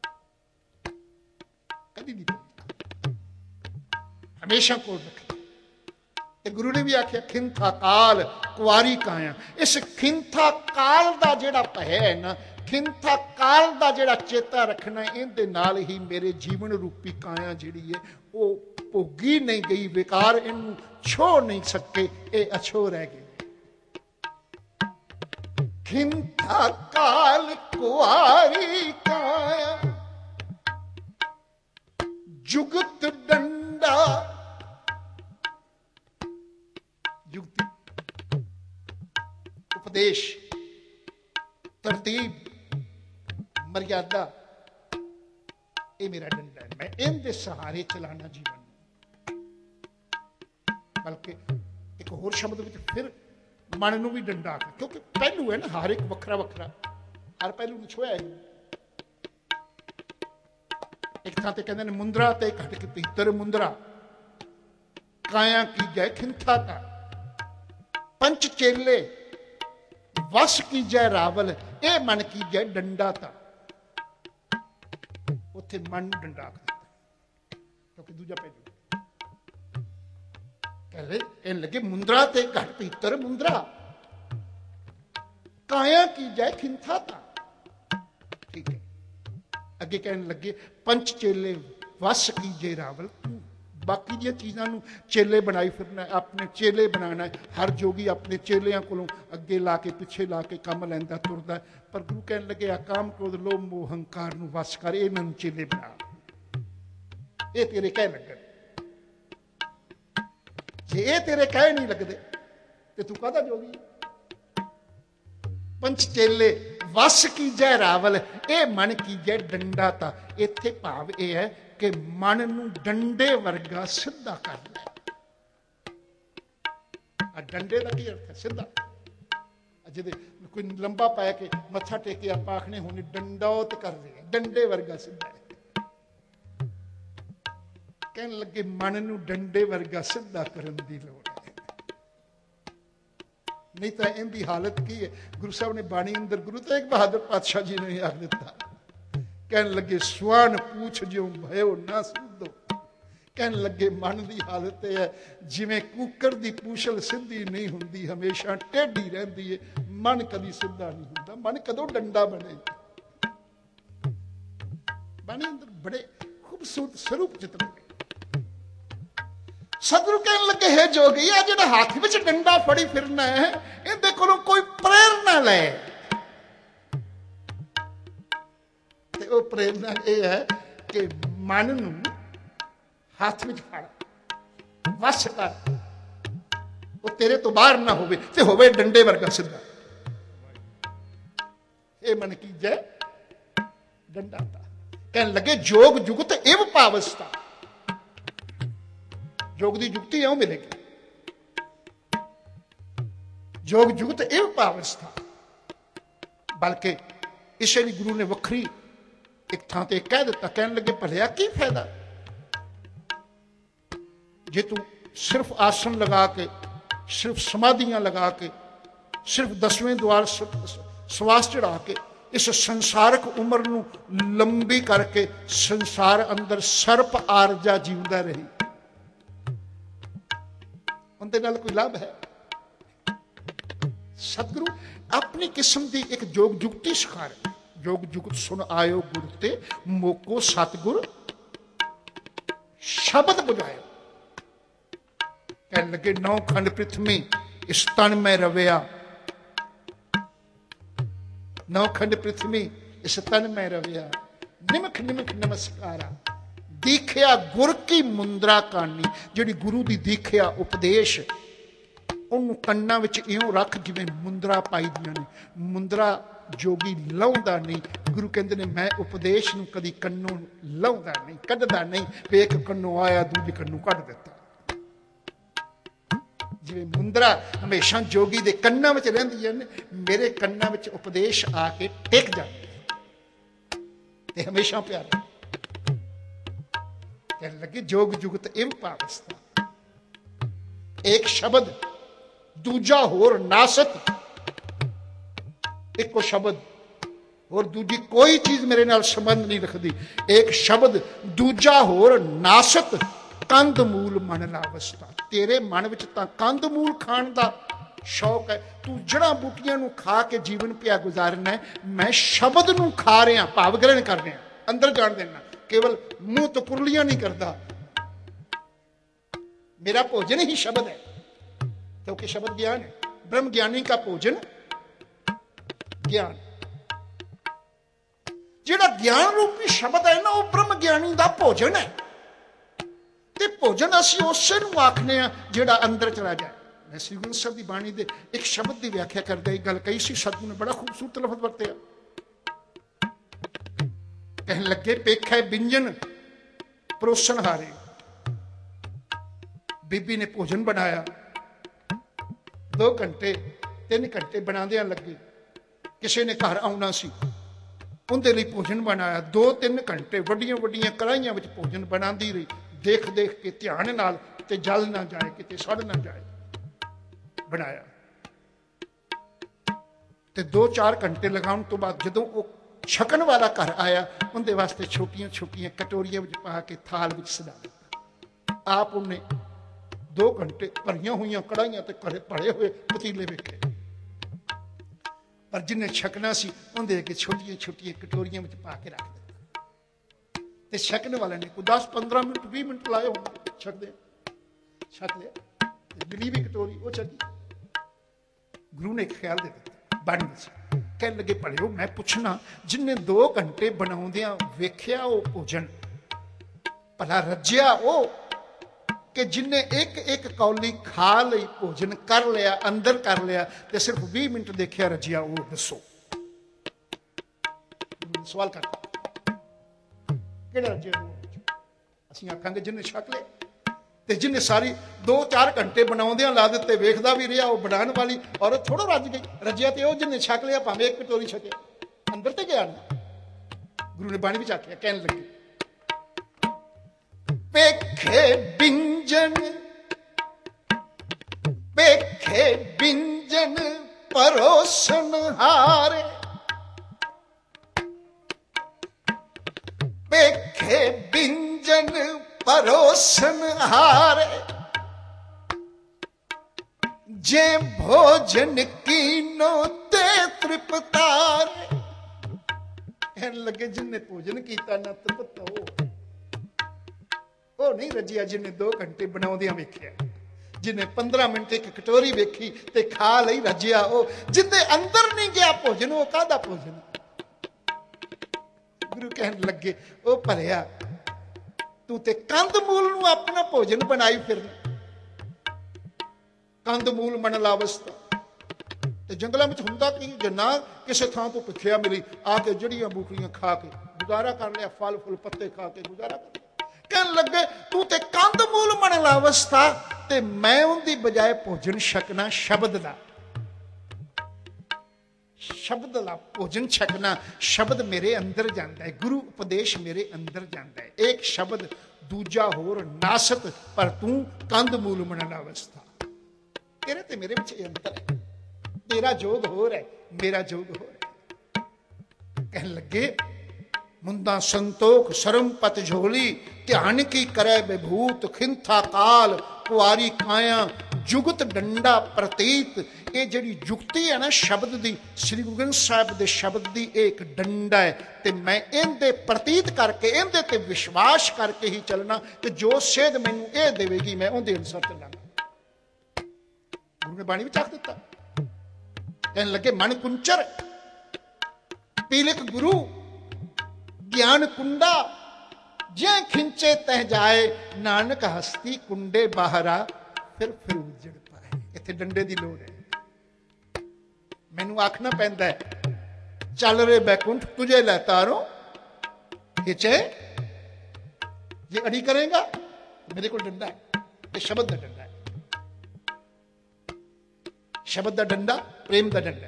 ਕਦੀ ਨਹੀਂ ਭੁੱਲਦਾ, ਹਮੇਸ਼ਾ ਕੋਲ ਰੱਖਦਾ। ਤੇ ਗੁਰੂ ਨੇ ਵੀ ਆਖਿਆ ਖਿੰਥਾ ਕਾਲ ਕੁਆਰੀ ਕਾਇਆ। ਇਸ ਖਿੰਥਾ ਕਾਲ ਦਾ ਜਿਹੜਾ ਭੈ ਹੈ ਨਾ, ਖਿੰਥਾ ਕਾਲ ਦਾ ਜਿਹੜਾ ਚੇਤਾ ਰੱਖਣਾ, ਇਹਦੇ ਨਾਲ ਹੀ ਮੇਰੇ ਜੀਵਨ ਰੂਪੀ ਕਾਇਆ ਜਿਹੜੀ ਹੈ ਉਹ ਭੋਗੀ ਨਹੀਂ ਗਈ, ਵਿਕਾਰ ਇਹਨੂੰ ਛੋ ਨਹੀਂ ਸਕੇ, ਇਹ ਅਛੋ ਰਹਿ ਗਈ। ਖਿੰਥਾ ਕਾਲ ਕੁਆਰੀ ਕਾਇਆ ਜੁਗਤ ਡੰਡਾ। ਜੁਗਤੀ ਉਪਦੇਸ਼, ਤਰਤੀਬ, ਮਰਿਆਦਾ, ਇਹ ਮੇਰਾ ਡੰਡਾ ਹੈ। ਮੈਂ ਇਹਦੇ ਸਹਾਰੇ ਚਲਾਣਾ ਜੀਵਨ ਨੂੰ। ਬਲਕਿ ਇੱਕ ਹੋਰ ਸ਼ਬਦ ਵਿੱਚ ਫਿਰ ਮਨ ਨੂੰ ਵੀ ਡੰਡਾ, ਕਿਉਂਕਿ ਪਹਿਲੂ ਹੈ ਨਾ, ਹਰ ਇੱਕ ਵੱਖਰਾ ਵੱਖਰਾ, ਹਰ ਪਹਿਲੂ ਨੂੰ ਛੋਇਆ ਹੈ। ਇੱਕ ਥਾਂ ਤੇ ਕਹਿੰਦੇ ਨੇ ਮੁੰਦਰਾ ਤੇ ਘਟ ਕੇ ਭੀਤਰ ਮੁੰਦਰਾ, ਕਾਇਆ ਕੀ ਜੈ ਖਿੰਥਾ ਕਾ, ਪੰਚ ਚੇਲੇ ਵਸ ਕੀਜੈ ਰਾਵਲ, ਇਹ ਮਨ ਕੀਜੈ ਡੰਡਾ ਤਾ। ਉੱਥੇ ਮਨ ਨੂੰ ਡੰਡਾ ਦਿੱਤਾ, ਕਿਉਂਕਿ ਦੂਜਾ ਪਹਿਲੂ ਕਹਿੰਦੇ ਇਹ ਲੱਗੇ ਮੁੰਦਰਾ ਤੇ ਘਟ ਭੀਤਰ ਮੁੰਦਰਾ, ਕਾਇਆ ਕੀਜੈ ਖਿੰਥਾ ਤਾ। ਠੀਕ ਹੈ, ਅੱਗੇ ਕਹਿਣ ਲੱਗੇ ਪੰਚ ਚੇਲੇ ਵਸ ਕੀਜੈ ਰਾਵਲ, ਬਾਕੀ ਦੀਆਂ ਚੀਜ਼ਾਂ ਨੂੰ ਚੇਲੇ ਬਣਾਈ ਫਿਰਨਾ, ਆਪਣੇ ਚੇਲੇ ਬਣਾਉਣਾ। ਹਰ ਜੋਗੀ ਆਪਣੇ ਚੇਲਿਆਂ ਕੋਲੋਂ ਅੱਗੇ ਲਾ ਕੇ ਪਿੱਛੇ ਲਾ ਕੇ ਕੰਮ ਲੈਂਦਾ ਤੁਰਦਾ। ਪਰ ਗੁਰੂ ਕਹਿਣ ਲੱਗੇ ਆ ਕਾਮ ਕ੍ਰੋਧ ਲੋਭ ਮੋਹ ਹੰਕਾਰ ਨੂੰ ਵਸ ਕਰ, ਇਹਨਾਂ ਨੂੰ ਚੇਲੇ ਬਣਾ, ਇਹ ਤੇਰੇ ਕਹਿ ਲੱਗਣ। ਜੇ ਇਹ ਤੇਰੇ ਕਹਿ ਨਹੀਂ ਲੱਗਦੇ ਤੇ ਤੂੰ ਕਾਹਦਾ ਜੋਗੀ? ਪੰਚ ਚੇਲੇ ਵਸ ਕੀਜੈ ਰਾਵਲ, ਇਹ ਮਨ ਕੀਜੈ ਡੰਡਾ ਤਾ। ਇੱਥੇ ਭਾਵ ਇਹ ਹੈ ਕਿ ਮਨ ਨੂੰ ਡੰਡੇ ਵਰਗਾ ਸਿੱਧਾ ਕਰ ਲੈ। ਆ ਡੰਡੇ ਦਾ ਕੀ ਅਰਥ ਹੈ? ਸਿੱਧਾ। ਜਿਹਦੇ ਕੋਈ ਲੰਬਾ ਪੈ ਕੇ ਮੱਥਾ ਟੇਕੇ ਆਪਾਂ ਆਖਣੇ ਹੁਣ ਡੰਡੌਤ ਕਰ ਰਹੇ, ਡੰਡੇ ਵਰਗਾ ਸਿੱਧਾ ਹੈ। ਕਹਿਣ ਲੱਗੇ ਮਨ ਨੂੰ ਡੰਡੇ ਵਰਗਾ ਸਿੱਧਾ ਕਰਨ ਦੀ ਲੋੜ ਹੈ, ਨਹੀਂ ਤਾਂ ਇਹਦੀ ਹਾਲਤ ਕੀ ਹੈ? ਗੁਰੂ ਸਾਹਿਬ ਨੇ ਬਾਣੀ ਅੰਦਰ ਗੁਰੂ ਤੇਗ ਬਹਾਦਰ ਪਾਤਸ਼ਾਹ ਜੀ ਨੇ ਆਖ ਦਿੱਤਾ, ਕਹਿਣ ਲੱਗੇ ਸਵਾਨ ਪੂਛ ਜਿਉ ਭਇਓ ਨਾ ਸੁਧੋ। ਕਹਿਣ ਲੱਗੇ ਮਨ ਦੀ ਹਾਲਤ ਇਹ ਹੈ ਜਿਵੇਂ ਕੂਕਰ ਦੀ ਪੂਛਲ ਸਿੱਧੀ ਨਹੀਂ ਹੁੰਦੀ, ਹਮੇਸ਼ਾ ਟੇਢੀ ਰਹਿੰਦੀ ਹੈ। ਮਨ ਕਦੀ ਸਿੱਧਾ ਨਹੀਂ ਹੁੰਦਾ। ਮਨ ਕਦੋਂ ਡੰਡਾ ਬਣੇ? ਬਾਣੀ ਅੰਦਰ ਬੜੇ ਖੂਬਸੂਰਤ ਸਰੂਪ ਚਿਤਰਨ। ਸਤਿਗੁਰੂ ਕਹਿਣ ਲੱਗੇ ਹੈ ਜੋਗੀ, ਆ ਜਿਹੜਾ ਹੱਥ ਵਿੱਚ ਡੰਡਾ ਫੜੀ ਫਿਰਨਾ ਹੈ, ਇਹਦੇ ਕੋਲੋਂ ਕੋਈ ਪ੍ਰੇਰਨਾ ਲੈ। ਤੇ ਉਹ ਪ੍ਰੇਰਨਾ ਇਹ ਹੈ ਕਿ ਮਨ ਨੂੰ ਹੱਥ ਵਿੱਚ ਫੜ, ਵਸ ਕਰ, ਉਹ ਤੇਰੇ ਤੋਂ ਬਾਹਰ ਨਾ ਹੋਵੇ ਤੇ ਹੋਵੇ ਡੰਡੇ ਵਰਗਾ ਸਿੱਧਾ। ਇਹ ਮਨ ਕੀਜੈ ਡੰਡਾ ਤਾ। ਕਹਿਣ ਲੱਗੇ ਜੋਗ ਜੁਗਤ ਇਵ ਭਾਵਸਥਾ, ਜੋਗ ਦੀ ਜੁਗਤੀ ਇਉਂ ਮਿਲੇਗੀ। ਜੋਗ ਜੁਗਤ ਇਵ ਭਾਵਸਥਾ। ਬਲਕਿ ਇਸੇ ਲਈ ਗੁਰੂ ਨੇ ਵੱਖਰੀ ਇੱਕ ਥਾਂ ਤੇ ਕਹਿ ਦਿੱਤਾ, ਕਹਿਣ ਲੱਗੇ ਭਲਿਆ ਕੀ ਫਾਇਦਾ ਜੇ ਤੂੰ ਸਿਰਫ ਆਸਨ ਲਗਾ ਕੇ, ਸਿਰਫ ਸਮਾਧੀਆਂ ਲਗਾ ਕੇ, ਸਿਰਫ 10ਵੇਂ ਦੁਆਰ ਸਵਾਸ ਚੜਾ ਕੇ ਇਸ ਸੰਸਾਰਕ ਉਮਰ ਨੂੰ ਲੰਬੀ ਕਰਕੇ ਸੰਸਾਰ ਅੰਦਰ ਸਰਪ ਆਰਜਾ ਜਿਉਂਦਾ ਰਹੀ। ਉਹਦੇ ਨਾਲ ਕੋਈ ਲਾਭ ਹੈ? ਸਤਿਗੁਰੂ ਆਪਣੀ ਕਿਸਮ ਦੀ ਇੱਕ ਜੋਗ ਜੁਗਤੀ ਸਿਖਾ ਰਹੇ। ਜੋਗ ਜੁਗਤ ਸੁਣ ਆਇਓ ਗੁਰ ਤੇ ਮੋਕੋ ਸਤਿਗੁਰ ਸ਼ਬਦ ਬੁਝਾਇਓ। ਕਹਿਣ ਲੱਗੇ ਨੌ ਖੰਡ ਪ੍ਰਿਥਵੀ ਇਸ ਤਨ ਮੈਂ ਰਵਿਆ, ਨੌ ਖੰਡ ਪ੍ਰਿਥਵੀ ਇਸ ਤਨ ਮੈਂ ਰਵਿਆ, ਨਿਮਖ ਨਿਮਖ ਨਮਸਕਾਰਾ, ਦੀਖਿਆ ਗੁਰ ਕੀ ਮੁੰਦਰਾ ਕਾਨੀ। ਜਿਹੜੀ ਗੁਰੂ ਦੀ ਦੀਖਿਆ ਉਪਦੇਸ਼, ਉਹਨੂੰ ਕੰਨਾਂ ਵਿੱਚ ਇਉਂ ਰੱਖ ਜਿਵੇਂ ਮੁੰਦਰਾ ਪਾਈ ਦੀਆਂ ਨੇ। ਮੁੰਦਰਾ ਜੋਗੀ ਲਾਉਂਦਾ ਨਹੀਂ। ਗੁਰੂ ਕਹਿੰਦੇ ਨੇ ਮੈਂ ਉਪਦੇਸ਼ ਨੂੰ ਕਦੀ ਕੰਨੋਂ ਲਾਉਂਦਾ ਨਹੀਂ, ਕੱਢਦਾ ਨਹੀਂ। ਵੇਖ ਕੰਨੋਂ ਆਇਆ ਦੂਜੇ ਕੰਨੋਂ ਕੱਢ ਦਿੱਤਾ। ਜਿਵੇਂ ਮੁੰਦਰਾ ਹਮੇਸ਼ਾ ਜੋਗੀ ਦੇ ਕੰਨਾਂ ਵਿੱਚ ਰਹਿੰਦੀਆਂ ਨੇ, ਮੇਰੇ ਕੰਨਾਂ ਵਿੱਚ ਉਪਦੇਸ਼ ਆ ਕੇ ਟਿਕ ਜਾਂਦੇ ਤੇ ਹਮੇਸ਼ਾ ਪਿਆਰੇ। ਕਹਿਣ ਲੱਗੇ ਜੋਗ ਜੁਗਤ ਇਵ ਭਾਵਸਥਾ, ਇੱਕ ਸ਼ਬਦ ਦੂਜਾ ਹੋਰ ਨਾਸਤ। ਇੱਕੋ ਸ਼ਬਦ ਹੋਰ ਦੂਜੀ ਕੋਈ ਚੀਜ਼ ਮੇਰੇ ਨਾਲ ਸੰਬੰਧ ਨਹੀਂ ਰੱਖਦੀ। ਇੱਕ ਸ਼ਬਦ ਦੂਜਾ ਹੋਰ ਨਾਸਤ, ਕੰਦ ਮੂਲ ਮਨ ਲਾਵਸਤਾ। ਤੇਰੇ ਮਨ ਵਿੱਚ ਤਾਂ ਕੰਦ ਮੂਲ ਖਾਣ ਦਾ ਸ਼ੌਕ ਹੈ, ਤੂੰ ਜੜ੍ਹਾਂ ਬੂਟੀਆਂ ਨੂੰ ਖਾ ਕੇ ਜੀਵਨ ਪਿਆ ਗੁਜ਼ਾਰਨਾ ਹੈ। ਮੈਂ ਸ਼ਬਦ ਨੂੰ ਖਾ ਰਿਹਾ, ਭਾਵ ਗ੍ਰਹਿਣ ਕਰ ਰਿਹਾ, ਅੰਦਰ ਜਾਣ ਦੇਣਾ। ਕੇਵਲ ਮੂੰਹ ਤੋਂ ਕੁਰਲੀਆਂ ਨਹੀਂ ਕਰਦਾ। ਮੇਰਾ ਭੋਜਨ ਹੀ ਸ਼ਬਦ ਹੈ, ਕਿਉਂਕਿ ਸ਼ਬਦ ਗਿਆਨ ਹੈ। ब्रह्म ज्ञानी का भोजन ज्ञान। ਜਿਹੜਾ ਗਿਆਨ ਰੂਪੀ ਸ਼ਬਦ ਹੈ ਨਾ, ਉਹ ਬ੍ਰਹਮ ਗਿਆਨੀ ਦਾ ਭੋਜਨ ਹੈ। ਤੇ ਭੋਜਨ ਅਸੀਂ ਉਸੇ ਨੂੰ ਆਖਨੇ ਆ ਜਿਹੜਾ ਅੰਦਰ ਚਲਾ ਜਾਏ। ਮੈਂ ਸ੍ਰੀ ਗੁਰੂ ਸਾਹਿਬ ਦੀ ਬਾਣੀ ਦੇ ਇੱਕ ਸ਼ਬਦ ਦੀ ਵਿਆਖਿਆ ਕਰਦਾ ਇੱਕ ਗੱਲ ਕਹੀ ਸੀ, ਸਤਿਗੁਰੂ ਨੇ ਬੜਾ ਖੂਬਸੂਰਤ ਲਫ਼ਜ਼ ਵਰਤਿਆ। ਕਹਿਣ ਲੱਗੇ ਪੇਖੈ ਬਿੰਜਨ ਪਰੋਸਣ ਹਾਰੇ। ਬੀਬੀ ਨੇ ਭੋਜਨ ਬਣਾਇਆ, 2 ਘੰਟੇ 3 ਘੰਟੇ ਬਣਾਉਂਦਿਆਂ ਲੱਗੇ। ਕਿਸੇ ਨੇ ਘਰ ਆਉਣਾ ਸੀ, ਉਹਦੇ ਲਈ ਭੋਜਨ ਬਣਾਇਆ। 2-3 ਘੰਟੇ ਵੱਡੀਆਂ ਵੱਡੀਆਂ ਕੜਾਹੀਆਂ ਵਿੱਚ ਭੋਜਨ ਬਣਾਉਂਦੀ ਰਹੀ, ਦੇਖ ਦੇਖ ਕੇ ਧਿਆਨ ਨਾਲ, ਤੇ ਜਲ ਨਾ ਜਾਏ, ਕਿਤੇ ਸੜ ਨਾ ਜਾਏ। ਬਣਾਇਆ ਤੇ 2-4 ਘੰਟੇ ਲਗਾਉਣ ਤੋਂ ਬਾਅਦ ਜਦੋਂ ਉਹ ਛਕਣ ਵਾਲਾ ਘਰ ਆਇਆ, ਉਹਦੇ ਵਾਸਤੇ ਛੋਟੀਆਂ ਛੋਟੀਆਂ ਕਟੋਰੀਆਂ ਵਿੱਚ ਪਾ ਕੇ ਥਾਲ ਵਿੱਚ ਸਜਾ ਦਿੱਤਾ। ਆਪ ਉਹਨੇ 2 ਘੰਟੇ ਭਰੀਆਂ ਹੋਈਆਂ ਕੜਾਹੀਆਂ ਤੇ ਭਰੇ ਹੋਏ ਪਤੀਲੇ ਵੇਖੇ, ਪਰ ਜਿਹਨੇ ਛਕਣਾ ਸੀ ਉਹਦੇ ਅੱਗੇ ਛੋਟੀਆਂ ਛੋਟੀਆਂ ਕਟੋਰੀਆਂ ਵਿੱਚ ਪਾ ਕੇ ਰੱਖ ਦਿੱਤਾ। ਤੇ ਛਕਣ ਵਾਲੇ ਨੇ ਕੋਈ 10-15 ਮਿੰਟ 20 ਮਿੰਟ ਲਾਏ ਹੋਣਗੇ ਛਕ ਲਿਆ। ਮਿਲੀ ਵੀ ਕਟੋਰੀ, ਉਹ ਛਕੀ। ਗੁਰੂ ਨੇ ਇੱਕ ਖਿਆਲ ਦੇ ਦਿੱਤਾ, ਬਣ ਗਈ। ਕਹਿਣ ਲੱਗੇ ਭਲਿਓ ਮੈਂ ਪੁੱਛਣਾ, ਜਿਹਨੇ 2 ਘੰਟੇ ਬਣਾਉਂਦਿਆਂ ਵੇਖਿਆ ਉਹ ਭੋਜਨ, ਭਲਾ ਰੱਜਿਆ ਉਹ ਕਿ ਜਿਹਨੇ ਇੱਕ ਕੌਲੀ ਖਾ ਲਈ, ਭੋਜਨ ਕਰ ਲਿਆ, ਅੰਦਰ ਕਰ ਲਿਆ, ਤੇ ਸਿਰਫ 20 ਮਿੰਟ ਦੇਖਿਆ ਰੱਜਿਆ ਉਹ? ਦੱਸੋ। ਸਵਾਲ ਕਰਦਾ ਕਿਹੜਾ ਰੱਜਿਆ? ਅਸੀਂ ਆਖਾਂਗੇ ਜਿਹਨੇ ਛਕ ਲਿਆ। ਤੇ ਜਿਹਨੇ ਸਾਰੀ 2-4 ਘੰਟੇ ਬਣਾਉਂਦਿਆਂ ਲਾ ਦਿੱਤੇ, ਵੇਖਦਾ ਵੀ ਰਿਹਾ, ਉਹ ਬਣਾਉਣ ਵਾਲੀ ਔਰਤ ਥੋੜਾ ਰੱਜ ਗਈ। ਰੱਜਿਆ ਤੇ ਉਹ ਜਿਹਨੇ ਛਕ ਲਿਆ, ਭਾਵੇਂ 1 ਕਟੋਰੀ ਛਕਿਆ, ਅੰਦਰ ਤੇ ਗਿਆ ਨਾ। ਗੁਰੂ ਨੇ ਬਾਣੀ ਵਿੱਚ ਆਖਿਆ, ਕਹਿਣ ਲੱਗੇ ਪੇਖੇ ਬਿੰਜਨ ਪਰੋਸਨ ਹਾਰੇ। ਪੇਖੇ ਬਿੰਜਨ ਪਰੋਸਨ ਹਾਰੇ, ਜੇ ਭੋਜਨ ਕੀਨੋ ਤੇ ਤ੍ਰਿਪਤਾਰੇ। ਕਹਿਣ ਲੱਗੇ ਜਿਹਨੇ ਭੋਜਨ ਕੀਤਾ ਨਾ ਤ੍ਰਿਪਤ ਉਹ ਨਹੀਂ ਰੱਜਿਆ, ਜਿਹਨੇ 2 ਘੰਟੇ ਬਣਾਉਂਦਿਆਂ ਵੇਖਿਆ, ਜਿਹਨੇ 15 ਮਿੰਟ ਇੱਕ ਕਟੋਰੀ ਵੇਖੀ ਤੇ ਖਾ ਲਈ, ਰੱਜਿਆ ਉਹ। ਜਿਹਦੇ ਅੰਦਰ ਨਹੀਂ ਗਿਆ ਭੋਜਨ, ਉਹ ਕਾਹਦਾ ਭੋਜਨ? ਗੁਰੂ ਕਹਿਣ ਲੱਗੇ ਉਹ ਭਲਿਆ, ਤੂੰ ਤੇ ਕੰਦ ਮੂਲ ਨੂੰ ਆਪਣਾ ਭੋਜਨ ਬਣਾਈ ਫਿਰਨਾ। ਕੰਦ ਮੂਲ ਮਨ ਲਾਵਸਤਾ। ਤੇ ਜੰਗਲਾਂ ਵਿੱਚ ਹੁੰਦਾ ਕੀ, ਜੇ ਨਾ ਕਿਸੇ ਥਾਂ ਤੋਂ ਭਿੱਖਿਆ ਮਿਲੀ, ਆ ਕੇ ਜੜੀਆਂ ਬੂਟੀਆਂ ਖਾ ਕੇ ਗੁਜ਼ਾਰਾ ਕਰ ਲਿਆ, ਫਲ ਫੁੱਲ ਪੱਤੇ ਖਾ ਕੇ ਗੁਜ਼ਾਰਾ ਕਰ ਲਿਆ। ਕਹਿਣ ਲੱਗੇ ਤੂੰ ਤੇ ਕੰਦ ਮੂਲ ਮਨ ਲਾਵਸਤਾ, ਤੇ ਮੈਂ ਉਹਦੀ ਬਜਾਏ ਭੋਜਨ ਛਕਣਾ ਸ਼ਬਦ ਦਾ। ਸ਼ਬਦ ਦਾ ਭੋਜਨ ਛਕਣਾ, ਸ਼ਬਦ ਮੇਰੇ ਅੰਦਰ ਜਾਂਦਾ ਹੈ, ਗੁਰੂ ਉਪਦੇਸ਼ ਮੇਰੇ ਅੰਦਰ ਜਾਂਦਾ ਹੈ। ਇੱਕ ਸ਼ਬਦ ਦੂਜਾ ਹੋਰ ਨਾਸਤ, ਪਰ ਤੂੰ ਕੰਦ ਮੂਲ ਮਨ ਲਾਵਸਤਾ। ਤੇਰੇ ਤੇ ਮੇਰੇ ਵਿੱਚ ਇਹ ਅੰਤਰ ਹੈ। ਤੇਰਾ ਜੋਗ ਹੋਰ ਹੈ, ਮੇਰਾ ਜੋਗ ਹੋਰ ਹੈ। ਕਹਿਣ ਲੱਗੇ ਮੁੰਦਾ ਸੰਤੋਖ ਸਰਮ ਪਤ ਝੋਲੀ, ਧਿਆਨ ਕੀ ਕਰੇ ਵਿਭੂਤ ਖਿੰਥਾ ਕਾਲ, ਕੁਆਰੀ ਕਾਇਆ ਜੁਗਤ ਡੰਡਾ ਪ੍ਰਤੀਤ, ਇਹ ਜਿਹੜੀ ਜੁਗਤੀ ਹੈ ਨਾ ਸ਼ਬਦ ਦੀ, ਸ੍ਰੀ ਗੁਰੂ ਗ੍ਰੰਥ ਸਾਹਿਬ ਦੇ ਸ਼ਬਦ ਦੀ, ਇਹ ਇੱਕ ਡੰਡਾ ਹੈ। ਤੇ ਮੈਂ ਇਹਦੇ ਪ੍ਰਤੀਤ ਕਰਕੇ, ਇਹਦੇ ਤੇ ਵਿਸ਼ਵਾਸ ਕਰਕੇ ਹੀ ਚੱਲਣਾ ਕਿ ਜੋ ਸੇਧ ਮੈਨੂੰ ਇਹ ਦੇਵੇਗੀ ਮੈਂ ਉਹਦੇ ਅਨੁਸਾਰ ਚੱਲਾਂਗਾ। ਗੁਰੂ ਨੇ ਬਾਣੀ ਵਿੱਚ ਆਖ ਦਿੱਤਾ, ਕਹਿਣ ਲੱਗੇ ਮਨ ਕੁੰਚਰ ਪੀਲਕ ਗੁਰੂ ਗਿਆਨ ਕੁੰਡਾ, ਜੇ ਖਿੰਚੇ ਤਹ ਜਾਏ ਨਾਨਕ ਹਸਤੀ ਕੁੰਡੇ ਬਾਹਰਾ ਫਿਰ ਉਜੜ ਪਾਏ। ਇੱਥੇ ਡੰਡੇ ਦੀ ਲੋੜ ਹੈ। ਮੈਨੂੰ ਆਖਣਾ ਪੈਂਦਾ ਹੈ ਚੱਲ ਰੇ ਬੈਕੁੰਠ ਤੁਝੇ ਲੈ ਤਾਰੋ ਖਿੱਚੇ, ਜੇ ਅੜੀ ਕਰੇਗਾ ਮੇਰੇ ਕੋਲ ਡੰਡਾ ਹੈ, ਇਹ ਸ਼ਬਦ ਦਾ ਡੰਡਾ ਹੈ। ਸ਼ਬਦ ਦਾ ਡੰਡਾ ਪ੍ਰੇਮ ਦਾ ਡੰਡਾ ਹੈ।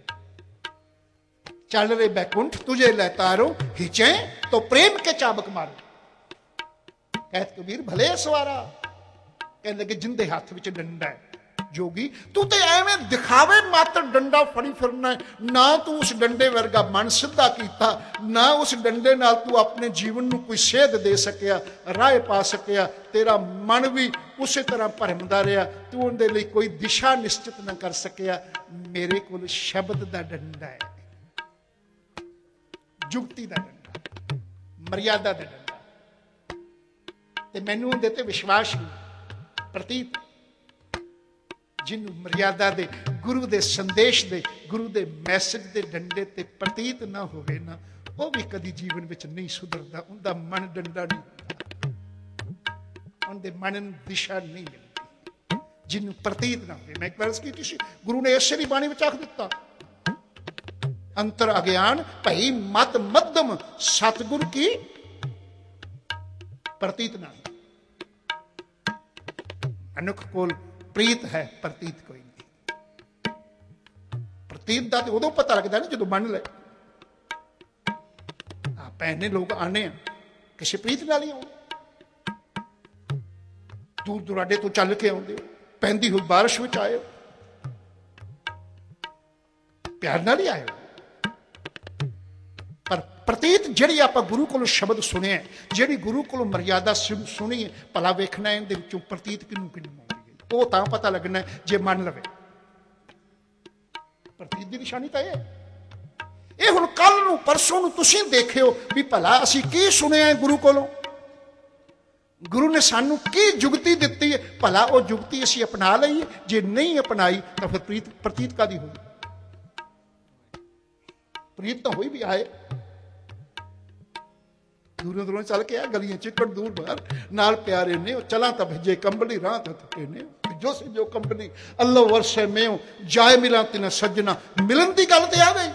ਚੱਲ ਰੇ ਬੈਕੁੰਠ ਤੁਝੇ ਲੈ ਤਾਰੋ ਹਿਚੇ तो प्रेम के चाबक मारो। कहत कबीर भले सवारा, कहने लगे जिंदे हाथ विच डंडा है। जोगी तू तो एवें दिखावे मात्र डंडा फड़ी फिरना है, ना तू उस डंडे वर्गा मन सिद्धा कीता, ना उस डंडे नाल तू अपने जीवन नूं कोई सेध दे सकिया, राह पा सकिया। तेरा मन भी उस तरह भरमदा रहा, तू उनदे लई कोई दिशा निश्चित ना कर सकिया। मेरे कोल शब्द दा डंडा है, जुगती दा डंडा, मर्यादा ਦਾ ਡੰਡਾ, ਤੇ ਮੈਨੂੰ ਉਹਦੇ ਤੇ ਵਿਸ਼ਵਾਸ ਹੀ ਪ੍ਰਤੀਤ। ਜਿਹਨੂੰ ਮਰਿਆਦਾ ਦੇ, ਗੁਰੂ ਦੇ ਸੰਦੇਸ਼ ਦੇ, ਗੁਰੂ ਦੇ ਮੈਸੇਜ ਦੇ ਡੰਡੇ ਤੇ ਪ੍ਰਤੀਤ ਨਾ ਹੋਵੇ ਨਾ, ਉਹ ਵੀ ਕਦੀ ਜੀਵਨ ਵਿੱਚ ਨਹੀਂ ਸੁਧਰਦਾ। ਉਹਦਾ ਮਨ ਡੰਡਾ ਨਹੀਂ ਹੁੰਦਾ, ਉਹਦੇ ਮਨ ਨੂੰ ਦਿਸ਼ਾ ਨਹੀਂ ਮਿਲਦੀ ਜਿਹਨੂੰ ਪ੍ਰਤੀਤ ਨਾ ਹੋਵੇ। ਮੈਂ ਇੱਕ ਵਾਰ ਕੀਤੀ ਸੀ, ਗੁਰੂ ਨੇ ਇਸੇ ਦੀ ਬਾਣੀ ਵਿੱਚ ਆਖ ਦਿੱਤਾ, अंतर अज्ञान भई मत मध्यम सतगुर की प्रतीत नहीं। मनुख कोल प्रीत है, प्रतीत कोई नहीं। प्रतीत का तो उदों पता लगता ना जो मन ले। पैने लोग आने किसी प्रीत नाल ही आउंदे, दूर दुराडे तो चल के आउंदे, पैंदी हुई बारिश में आए, प्यार नाल ही आए। पर प्रतीत जिहड़ी आपां गुरु कोलों शब्द सुने, जिहड़ी गुरु कोलों मर्यादा सुनी है, भला वेखना इहदे विचों प्रतीत किनूं किनूं आउंदी है, वो तां पता लगना है जे मन लवे। प्रतीत की निशानी तो ये हुण कल नूं परसों नूं तुसीं देखिओ भी भला असीं की सुनिया गुरु कोलों, गुरु ने सानूं की जुगती दित्ती है, भला वो जुगती असीं अपना लईए, जे नहीं अपनाई तो फिर प्रतीत कादी होई। प्रीत तो हुई भी आए, दूरों दूरों चल के आए, गलियां चिकड़ दूर बाहर, नाल प्यारे ने चला तब भेजे कंबली राह थके ने जो से जो कंबली अल्लाह वर्षे में जाए मिला तिना सज्जना। मिलन की गल तो आ गई,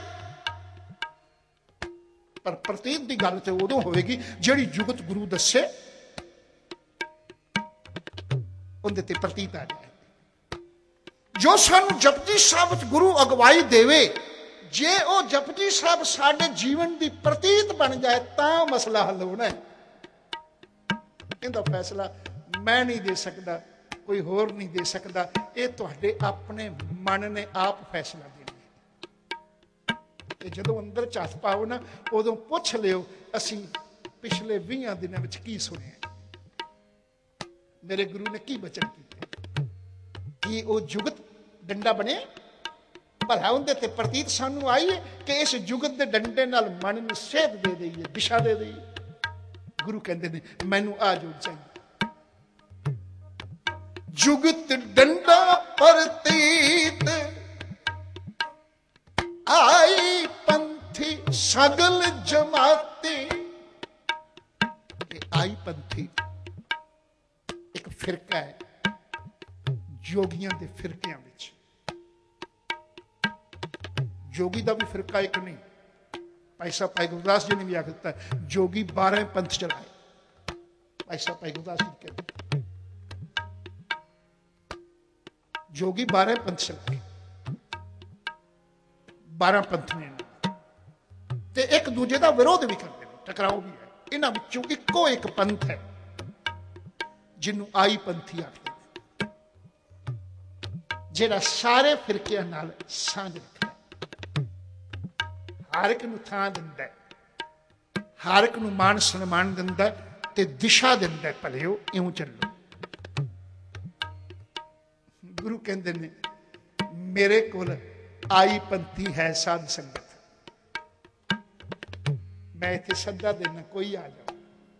पर प्रतीत की गल तो उदों होगी जिहड़ी जुगत गुरु दसे उहदे ते प्रतीत आ जाए। जो सानू जपजी साहब गुरु अगवाई देवे, जे वो जपजी साहब साडे जीवन की प्रतीत बन जाए तां मसला हल होना है। इहदा फैसला मैं नहीं दे सकता, कोई होर नहीं दे सकता, ये तुहाडे अपने मन ने आप फैसला देना है। जदों अंदर झट पाओ ना, उदों पुछ लिओ असीं पिछले 20 दिनों में की सुनिया, मेरे गुरु ने की बचन किए, कि वो जुगत डंडा बने, भला उनके ते प्रतीत सानू आई है कि इस जुगत के डंडे नाल मन नूं सेध दे दईए, दिशा दे दईए। गुरु कहते हैं मैनू आ जुग चाहिए। जुगत डंडा प्रतीत आई पंथी सगल जमाती। आई पंथी एक फिरका है जोगियां दे फिरकियां विच। जोगी का भी फिरका एक नहीं, भाई साहब भाई गुरदास जी ने भी आख दिता जोगी 12 पंथ चलाए। भाई साहब भाई गुरदास जी कहते जोगी 12 पंथ चलाए, 12 पंथ ने ते एक दूजे का विरोध भी करते हैं, टकराव भी है। इन्हां विचों इक्को एक पंथ है जिन्हों आई पंथी आखदे, जिहड़ा सारे फिरकियां नाल सांझ रखदा, हर एक नूं थां दिंदा, हर एक नूं मान सन्मान दिंदा ते दिशा दिंदा, भले हो इउं चलो। ਕਹਿੰਦੇ ਨੇ ਮੇਰੇ ਕੋਲ ਆਈ ਪੰਥੀ ਹੈ ਸਾਧ ਸੰਗਤ। ਮੈਂ ਇੱਥੇ ਸੱਦਾ ਦੇਣਾ, ਕੋਈ ਆ ਜਾਓ।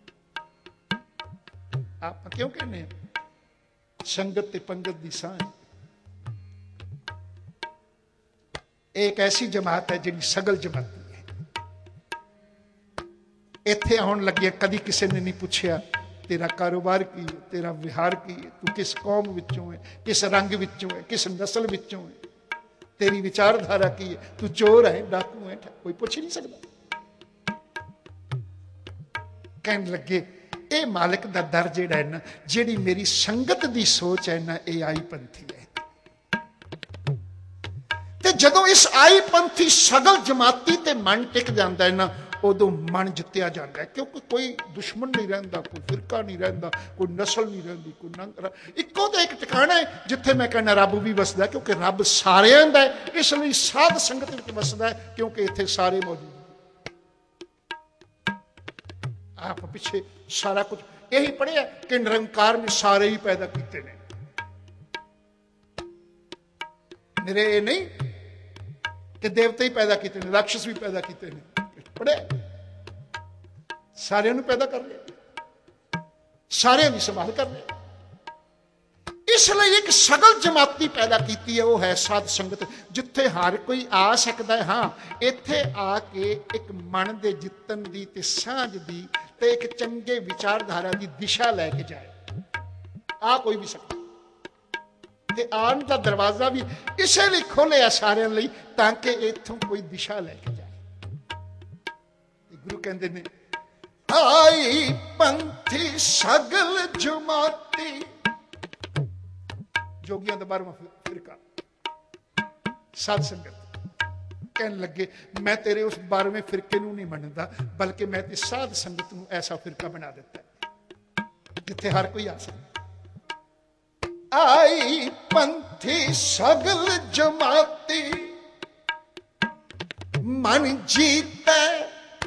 ਆਪਾਂ ਕਿਉਂ ਕਹਿੰਦੇ ਸੰਗਤ ਤੇ ਪੰਗਤ ਦੀ ਸਾਂਝ। ਇਹ ਇੱਕ ਐਸੀ ਜਮਾਤ ਹੈ ਜਿਹੜੀ ਸਗਲ ਜਮਾਤੀ ਹੈ। ਇੱਥੇ ਆਉਣ ਲੱਗੇ ਕਦੀ ਕਿਸੇ ਨੇ ਨਹੀਂ ਪੁੱਛਿਆ ਤੇਰਾ ਕਾਰੋਬਾਰ ਕੀ ਹੈ, ਤੇਰਾ ਵਿਹਾਰ ਕੀ ਹੈ, ਤੂੰ ਕਿਸ ਕੌਮ ਵਿੱਚੋਂ ਹੈ, ਕਿਸ ਰੰਗ ਵਿੱਚੋਂ ਹੈ, ਕਿਸ ਨਸਲ ਵਿੱਚੋਂ ਹੈ, ਤੇਰੀ ਵਿਚਾਰਧਾਰਾ ਕੀ ਹੈ, ਤੂੰ ਚੋਰ ਹੈ, ਡਾਕੂ ਹੈ, ਕੋਈ ਪੁੱਛ ਨਹੀਂ ਸਕਦਾ। ਕਹਿਣ ਲੱਗੇ ਇਹ ਮਾਲਕ ਦਾ ਦਰ ਜਿਹੜਾ ਹੈ ਨਾ, ਜਿਹੜੀ ਮੇਰੀ ਸੰਗਤ ਦੀ ਸੋਚ ਹੈ ਨਾ, ਇਹ ਆਈ ਪੰਥੀ ਹੈ। ਤੇ ਜਦੋਂ ਇਸ ਆਈ ਪੰਥੀ ਸਗਲ ਜਮਾਤੀ ਤੇ ਮਨ ਟਿਕ ਜਾਂਦਾ ਹੈ ਨਾ, ਉਦੋਂ ਮਨ ਜਿੱਤਿਆ ਜਾਂਦਾ ਹੈ। ਕਿਉਂਕਿ ਕੋਈ ਦੁਸ਼ਮਣ ਨਹੀਂ ਰਹਿੰਦਾ, ਕੋਈ ਫਿਰਕਾ ਨਹੀਂ ਰਹਿੰਦਾ, ਕੋਈ ਨਸਲ ਨਹੀਂ ਰਹਿੰਦੀ, ਕੋਈ ਨੰਗ। ਇੱਕੋ ਤਾਂ ਇੱਕ ਟਿਕਾਣਾ ਹੈ ਜਿੱਥੇ ਮੈਂ ਕਹਿੰਦਾ ਰੱਬ ਵੀ ਵਸਦਾ, ਕਿਉਂਕਿ ਰੱਬ ਸਾਰਿਆਂ ਦਾ ਹੈ। ਇਸ ਲਈ ਸਾਧ ਸੰਗਤ ਵਿੱਚ ਵਸਦਾ ਹੈ, ਕਿਉਂਕਿ ਇੱਥੇ ਸਾਰੇ ਮੌਜੂਦ। ਆਪ ਪਿੱਛੇ ਸਾਰਾ ਕੁਝ ਇਹੀ ਪੜ੍ਹਿਆ ਕਿ ਨਿਰੰਕਾਰ ਨੇ ਸਾਰੇ ਹੀ ਪੈਦਾ ਕੀਤੇ ਨੇ। ਨਿਰੇ ਇਹ ਨਹੀਂ ਕਿ ਦੇਵਤੇ ਹੀ ਪੈਦਾ ਕੀਤੇ ਨੇ, ਰਾਖਸ਼ ਵੀ ਪੈਦਾ ਕੀਤੇ ਨੇ। ਪੜ੍ਹਿਆ ਸਾਰਿਆਂ ਨੂੰ ਪੈਦਾ ਕਰ ਰਿਹਾ, ਸਾਰਿਆਂ ਦੀ ਸੰਭਾਲ ਕਰ ਰਿਹਾ। ਇਸ ਲਈ ਇੱਕ ਸਗਲ ਜਮਾਤੀ ਪੈਦਾ ਕੀਤੀ ਹੈ, ਉਹ ਹੈ ਸਾਧ ਸੰਗਤ, ਜਿੱਥੇ ਹਰ ਕੋਈ ਆ ਸਕਦਾ ਹੈ। ਹਾਂ, ਇੱਥੇ ਆ ਕੇ ਇੱਕ ਮਨ ਦੇ ਜਿੱਤਣ ਦੀ ਤੇ ਸਾਂਝ ਦੀ ਤੇ ਇੱਕ ਚੰਗੇ ਵਿਚਾਰਧਾਰਾ ਦੀ ਦਿਸ਼ਾ ਲੈ ਕੇ ਜਾਏ। ਆ ਕੋਈ ਵੀ ਸਕਦਾ ਤੇ ਆਉਣ ਦਾ ਦਰਵਾਜ਼ਾ ਵੀ ਇਸੇ ਲਈ ਖੋਲਿਆ ਸਾਰਿਆਂ ਲਈ, ਤਾਂ ਕਿ ਇੱਥੋਂ ਕੋਈ ਦਿਸ਼ਾ ਲੈ ਕੇ ਜਾਏ। ਗੁਰੂ ਕਹਿੰਦੇ ਨੇ ਆਈ ਪੰਥੀ ਸਗਲ ਜਮਾਤੀ। ਜੋਗੀਆਂ ਦਾ 12ਵਾਂ ਫਿਰਕਾ ਸਾਧ ਸੰਗਤ। ਕਹਿਣ ਲੱਗੇ ਮੈਂ ਤੇਰੇ ਉਸ 12ਵੇਂ ਫਿਰਕੇ ਨੂੰ ਨਹੀਂ ਮੰਨਦਾ, ਬਲਕਿ ਮੈਂ ਤੇ ਸਾਧ ਸੰਗਤ ਨੂੰ ਐਸਾ ਫਿਰਕਾ ਬਣਾ ਦਿੱਤਾ ਜਿੱਥੇ ਹਰ ਕੋਈ ਆ ਸਕਦਾ। ਆਈ ਪੰਥੀ ਸਗਲ ਜਮਾਤੀ, ਮਨ ਜੀਤੈ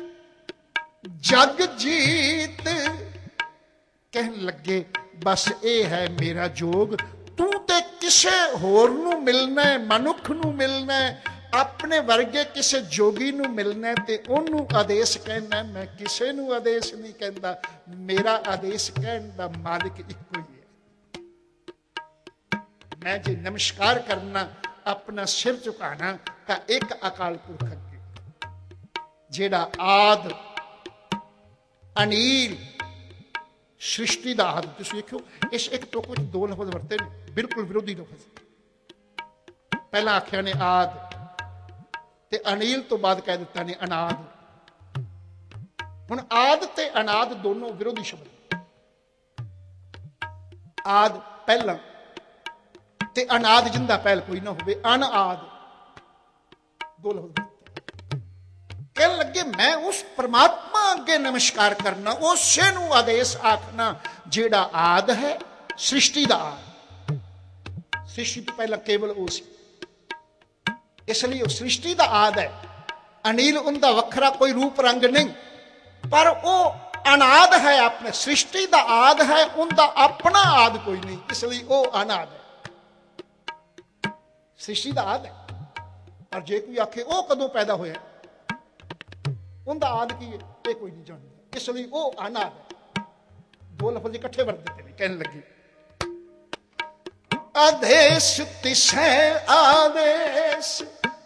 ਜਗ ਜੀਤ। ਕਹਿਣ ਲੱਗੇ ਬਸ ਇਹ ਹੈ ਮੇਰਾ ਜੋਗ। ਤੂੰ ਤੇ ਕਿਸੇ ਹੋਰ ਨੂੰ ਮਿਲਣਾ, ਮਨੁੱਖ ਨੂੰ ਮਿਲਣਾ, ਆਪਣੇ ਵਰਗੇ ਕਿਸੇ ਜੋਗੀ ਨੂੰ ਮਿਲਣਾ ਤੇ ਉਹਨੂੰ ਆਦੇਸ਼ ਕਹਿਣਾ। ਮੈਂ ਕਿਸੇ ਨੂੰ ਆਦੇਸ਼ ਨਹੀਂ ਕਹਿੰਦਾ, ਮੇਰਾ ਆਦੇਸ਼ ਕਹਿਣ ਦਾ ਮਾਲਿਕ ਇੱਕੋ ਹੀ ਹੈ। ਮੈਂ ਜੇ ਨਮਸਕਾਰ ਕਰਨਾ, ਆਪਣਾ ਸਿਰ ਝੁਕਾਣਾ, ਤਾਂ ਇੱਕ ਅਕਾਲ ਪੁਰਖ ਅੱਗੇ, ਜਿਹੜਾ ਆਦ ਅਨੀਲ ਸ੍ਰਿਸ਼ਟੀ ਦਾ ਆਦ। ਤੁਸੀਂ ਦੇਖਿਓ ਇਸ ਇੱਕ ਟੋਕ ਵਿੱਚ ਦੋ ਲਫ਼ਜ਼ ਵਰਤੇ ਨੇ, ਬਿਲਕੁਲ ਵਿਰੋਧੀ ਲਫ਼ਜ਼। ਪਹਿਲਾਂ ਆਖਿਆ ਨੇ ਆਦ, ਤੇ ਅਨੀਲ ਤੋਂ ਬਾਅਦ ਕਹਿ ਦਿੱਤਾ ਨੇ ਅਨਾਦ। ਹੁਣ ਆਦ ਤੇ ਅਨਾਦ ਦੋਨੋਂ ਵਿਰੋਧੀ ਸ਼ਬਦ। ਆਦ ਪਹਿਲਾਂ ਤੇ ਅਨਾਦ ਜਿੰਦਾ ਪਹਿਲ ਕੋਈ ਨਾ ਹੋਵੇ, ਅਨਆਦ। ਦੋ ਲਫ਼ਜ਼। ਕਹਿਣ ਲੱਗੇ ਮੈਂ ਉਸ ਪਰਮਾਤਮਾ ਅੱਗੇ ਨਮਸਕਾਰ ਕਰਨਾ, ਉਸੇ ਨੂੰ ਆਦੇਸ਼ ਆਖਣਾ ਜਿਹੜਾ ਆਦ ਹੈ, ਸ੍ਰਿਸ਼ਟੀ ਦਾ ਆਦ। ਸ੍ਰਿਸ਼ਟੀ ਤੋਂ ਪਹਿਲਾਂ ਕੇਵਲ ਉਹ ਸੀ, ਇਸ ਲਈ ਉਹ ਸ੍ਰਿਸ਼ਟੀ ਦਾ ਆਦ ਹੈ। ਅਨੀਲ ਉਹਦਾ ਵੱਖਰਾ ਕੋਈ ਰੂਪ ਰੰਗ ਨਹੀਂ, ਪਰ ਉਹ ਅਨਾਦ ਹੈ। ਆਪਣੇ ਸ੍ਰਿਸ਼ਟੀ ਦਾ ਆਦ ਹੈ, ਉਹਦਾ ਆਪਣਾ ਆਦ ਕੋਈ ਨਹੀਂ, ਇਸ ਲਈ ਉਹ ਅਨਾਦ ਹੈ। ਸ੍ਰਿਸ਼ਟੀ ਦਾ ਆਦ ਹੈ, ਪਰ ਜੇ ਕੋਈ ਆਖੇ ਉਹ ਕਦੋਂ ਪੈਦਾ ਹੋਇਆ, ਉਹਦਾ ਆਦ ਕੀ ਹੈ, ਇਹ ਕੋਈ ਨਹੀਂ ਜਾਣਦਾ, ਇਸ ਲਈ ਉਹ ਅਨਾਦ ਹੈ। ਦੋ ਲਫ਼ਜ਼ ਇਕੱਠੇ ਵਰਤ ਦਿੱਤੇ ਨੇ। ਕਹਿਣ ਲੱਗੇ ਆਦੇਸ਼ ਤਿਸੈ ਆਦੇਸ਼,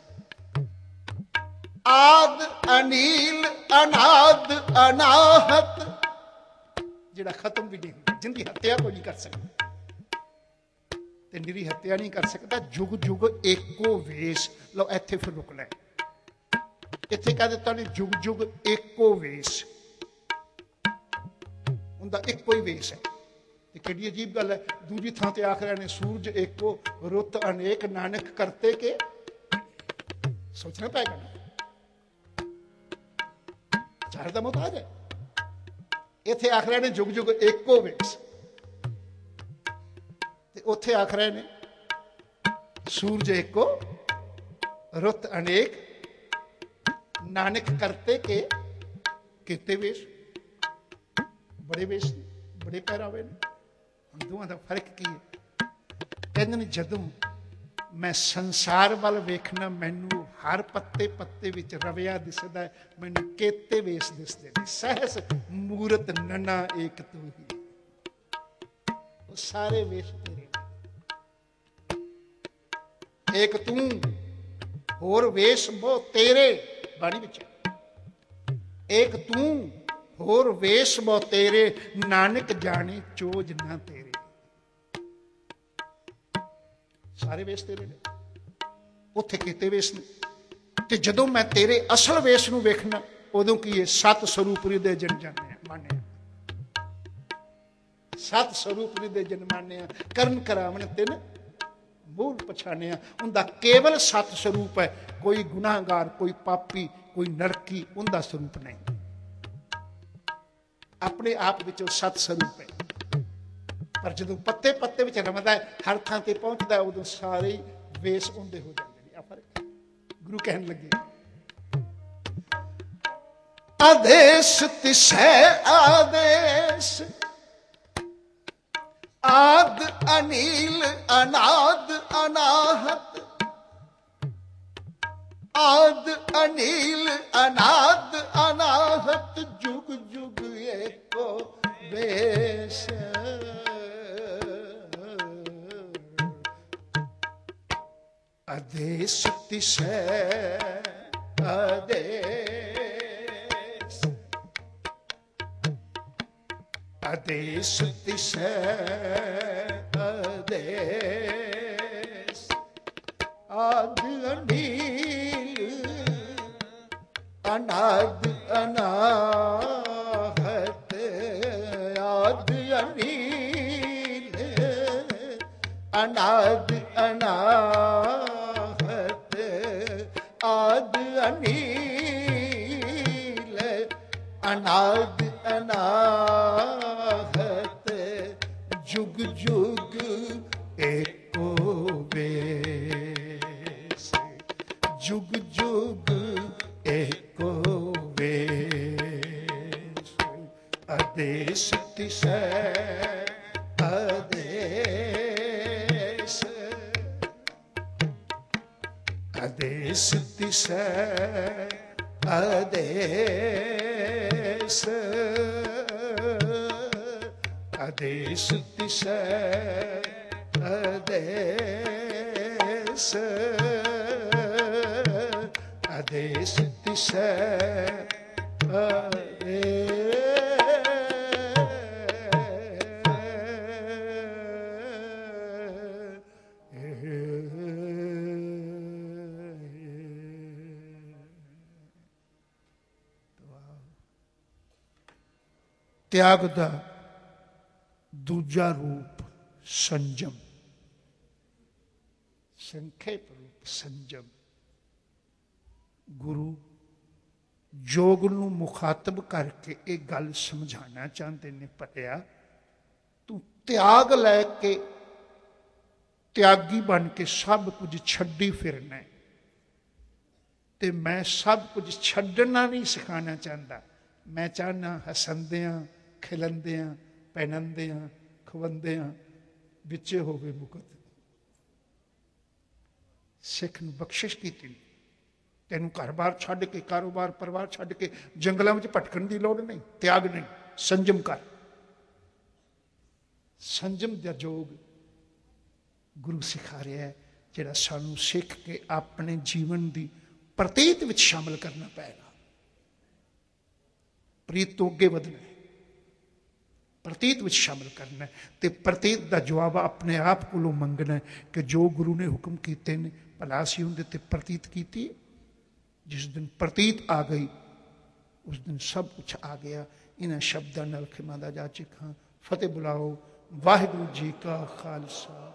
ਆਦ ਅਨੀਲ ਅਨਾਦ ਅਨਾਹਤ। ਜਿਹੜਾ ਖਤਮ ਵੀ ਨਹੀਂ ਹੁੰਦਾ, ਜਿੰਦੀ ਹੱਤਿਆ ਕੋਈ ਨਹੀਂ ਕਰ ਸਕਦਾ ਤੇ ਨਿਰੀ ਹੱਤਿਆ ਨਹੀਂ ਕਰ ਸਕਦਾ। ਜੁਗ ਜੁਗ ਏਕੋ ਵੇਸ਼। ਲਓ ਇੱਥੇ ਫਿਰ ਰੁਕ ਲੈ। ਇੱਥੇ ਕਹਿ ਦਿੱਤਾ ਨੇ ਜੁਗ ਜੁਗ ਏਕੋ ਵੇਸ਼, ਉਹਦਾ ਇੱਕੋ ਹੀ ਵੇਸ਼ ਹੈ। ਤੇ ਕਿਹੜੀ ਅਜੀਬ ਗੱਲ ਹੈ। ਦੂਜੀ ਥਾਂ ਤੇ ਆਖ ਰਹੇ ਨੇ ਸੂਰਜ ਏਕੋ ਰੁੱਤ ਅਨੇਕ, ਨਾਨਕ ਕਰਤੇ ਕੇ। ਸੋਚਣਾ ਪਏਗਾ ਨਾ, ਚਾਰ ਦਾ ਮੁਹਤਾਜ ਹੈ। ਇੱਥੇ ਆਖ ਰਹੇ ਨੇ ਜੁਗ ਜੁਗ ਏਕੋ ਵੇਸ਼, ਤੇ ਉੱਥੇ ਆਖ ਰਹੇ ਨੇ ਸੂਰਜ ਏਕੋ ਰੁੱਤ ਅਨੇਕ, ਨਾਨਕ ਕਰਤੇ ਕੇ। ਕੀਤੇ ਵੇਸ਼, ਬੜੇ ਵੇਸ਼, ਬੜੇ ਪਹਿਰਾਵੇ ਨੇ। ਹੁਣ ਦੋਵਾਂ ਦਾ ਫਰਕ ਕੀ ਹੈ? ਕਹਿੰਦੇ ਨੇ ਜਦੋਂ ਮੈਂ ਸੰਸਾਰ ਵੱਲ ਵੇਖਣਾ, ਮੈਨੂੰ ਹਰ ਪੱਤੇ ਪੱਤੇ ਵਿੱਚ ਰਵਿਆ ਦਿਸਦਾ, ਮੈਨੂੰ ਕੇਤੇ ਵੇਸ ਦਿਸਦੇ ਨੇ। ਸਹਿਸ ਮੂਰਤ ਨਨਾ ਏਕ ਤੂੰ ਹੀ, ਉਹ ਸਾਰੇ ਵੇਸ ਤੇਰੇ, ਏਕ ਤੂੰ ਹੋਰ ਵੇਸ ਬਹੁ ਤੇਰੇ। ਬਾਣੀ ਵਿੱਚ ਏਕ ਤੂੰ ਹੋਰ ਵੇਸ ਬਹੁ ਤੇਰੇ, ਨਾਨਕ ਜਾਣੇ ਚੋਜ ਨਾ ਤੇਰੇ। ਸਾਰੇ ਵੇਸ ਤੇਰੇ ਨੇ, ਉੱਥੇ ਕੀਤੇ ਵੇਸ ਨੇ। ਤੇ ਜਦੋਂ ਮੈਂ ਤੇਰੇ ਅਸਲ ਵੇਸ ਨੂੰ ਵੇਖਣਾ, ਉਦੋਂ ਕੀ ਹੈ? ਸਤ ਸਰੂਪ ਹਿਰਦੇ ਜਨ ਜਾਣਿਆ ਮਾਨਿਆ, ਸਤ ਸਰੂਪ ਹਿਰਦੇ ਜਨ ਮਾਨਿਆ, ਕਰਨ ਕਰਾਵਣ ਤਿਨ ਮੂਲ ਪਛਾਣਿਆ। ਉਹਦਾ ਕੇਵਲ ਸਤ ਸਰੂਪ ਹੈ, ਕੋਈ ਗੁਨਾਹਗਾਰ, ਕੋਈ ਪਾਪੀ, ਕੋਈ ਨਰਕੀ ਉਹਦਾ ਸਰੂਪ ਨਹੀਂ। ਆਪਣੇ ਆਪ ਵਿੱਚ ਉਹ ਸਤ ਸਰੂਪ ਹੈ। ਪਰ ਜਦੋਂ ਪੱਤੇ ਪੱਤੇ ਵਿੱਚ ਰਮਦਾ ਹੈ, ਹਰ ਥਾਂ ਤੇ ਪਹੁੰਚਦਾ, ਉਦੋਂ ਸਾਰੇ ਵੇਸ ਉਹਦੇ ਹੋ ਜਾਂਦੇ ਨੇ। ਫਰਕ ਗੁਰੂ ਕਹਿਣ ਲੱਗੇ, ਆਦੇਸ਼ ਤਿਸੈ ਆਦੇਸ਼, ਆਦ ਅਨੀਲ ਅਨਾਦ ਅਨਾਹਤ, ਆਦ ਅਨੀਲ ਅਨਾਦ ਅਨਾਹਤ, ਜੁਗ ਜੁਗ ਏਕੋ ਵੇਸ। ਆਦੇਸ਼ ਤਿਸੈ ਆਦੇਸ਼, ਆਦੇਸ਼ ਤਿਸੈ ਆਦੇਸ਼, ਆਦ ਅਨੀਲ ਅਨਾਦ ਅਨਾਹਤ, ਆਦ ਅਨੀਲ ਅਨਾਦ ਅਨਾਹਤ, ਆਦ ਅਨੀਲ ਅਨਾਦ ਅਨਾਹਤ, ਜੁਗ ਜੁਗ ਏਕੋ ਵੇਸ, ਜੁਗ ਜੁਗ ਏਕੋ ਵੇਸ। ਆਦੇਸ਼ ਤਿਸੈ ਆਦੇਸ਼, ਆਦੇਸ਼ ਤਿਸੈ ਆਦੇਸ਼, ਆਦੇਸ਼ ਤਿਸੈ ਆਦੇਸ਼, ਆਦੇਸ਼ ਤਿਸੈ ਆਦੇਸ਼। ਤਿਆਗ ਦਾ ਦੂਜਾ ਰੂਪ ਸੰਜਮ, ਸੰਖੇਪ ਰੂਪ ਸੰਜਮ। ਗੁਰੂ ਜੋਗ ਨੂੰ ਮੁਖਾਤਬ ਕਰਕੇ ਇਹ ਗੱਲ ਸਮਝਾਉਣਾ ਚਾਹੁੰਦੇ ਨੇ, ਭਲਿਆ ਤੂੰ ਤਿਆਗ ਲੈ ਕੇ, ਤਿਆਗੀ ਬਣ ਕੇ ਸਭ ਕੁਝ ਛੱਡੀ ਫਿਰਨਾ, ਤੇ ਮੈਂ ਸਭ ਕੁਝ ਛੱਡਣਾ ਨਹੀਂ ਸਿਖਾਉਣਾ ਚਾਹੁੰਦਾ। ਮੈਂ ਚਾਹੁੰਦਾ ਹੱਸਦਿਆਂ ਖਿਲੰਦਿਆਂ ਪਹਿਨੰਦਿਆਂ ਖਵੰਦਿਆਂ ਵਿੱਚੇ ਹੋਵੇ ਮੁਕਤ। ਸਿੱਖ ਨੂੰ ਬਖਸ਼ਿਸ਼ ਕੀਤੀ, ਤੈਨੂੰ ਘਰ-ਬਾਰ ਛੱਡ ਕੇ, ਕਾਰੋਬਾਰ ਪਰਿਵਾਰ ਛੱਡ ਕੇ ਜੰਗਲਾਂ ਵਿੱਚ ਭਟਕਣ ਦੀ ਲੋੜ ਨਹੀਂ। ਤਿਆਗ ਨਹੀਂ, ਸੰਜਮ ਕਰ। ਸੰਜਮ ਦਾ ਯੋਗ ਗੁਰੂ ਸਿਖਾ ਰਿਹਾ ਹੈ, ਜਿਹੜਾ ਸਾਨੂੰ ਸਿੱਖ ਕੇ ਆਪਣੇ ਜੀਵਨ ਦੀ ਪ੍ਰਤੀਤ ਵਿੱਚ ਸ਼ਾਮਲ ਕਰਨਾ ਪਏਗਾ। ਪ੍ਰੀਤ ਤੋਂ ਅੱਗੇ ਵਧਣਾ ਹੈ, ਪ੍ਰਤੀਤ ਵਿੱਚ ਸ਼ਾਮਲ ਕਰਨਾ ਹੈ, ਤੇ ਪ੍ਰਤੀਤ ਦਾ ਜਵਾਬ ਆਪਣੇ ਆਪ ਕੋਲੋਂ ਮੰਗਣਾ ਹੈ ਕਿ ਜੋ ਗੁਰੂ ਨੇ ਹੁਕਮ ਕੀਤੇ ਨੇ, ਭਲਾ ਅਸੀਂ ਉਹਦੇ ਤੇ ਪ੍ਰਤੀਤ ਕੀਤੀ। ਜਿਸ ਦਿਨ ਪ੍ਰਤੀਤ ਆ ਗਈ, ਉਸ ਦਿਨ ਸਭ ਕੁਛ ਆ ਗਿਆ। ਇਹਨਾਂ ਸ਼ਬਦਾਂ ਨਾਲ ਖਿਮਾ ਦਾ ਜਾਚਕ ਹਾਂ। ਫਤਿਹ ਬੁਲਾਓ। ਵਾਹਿਗੁਰੂ ਜੀ ਕਾ ਖਾਲਸਾ।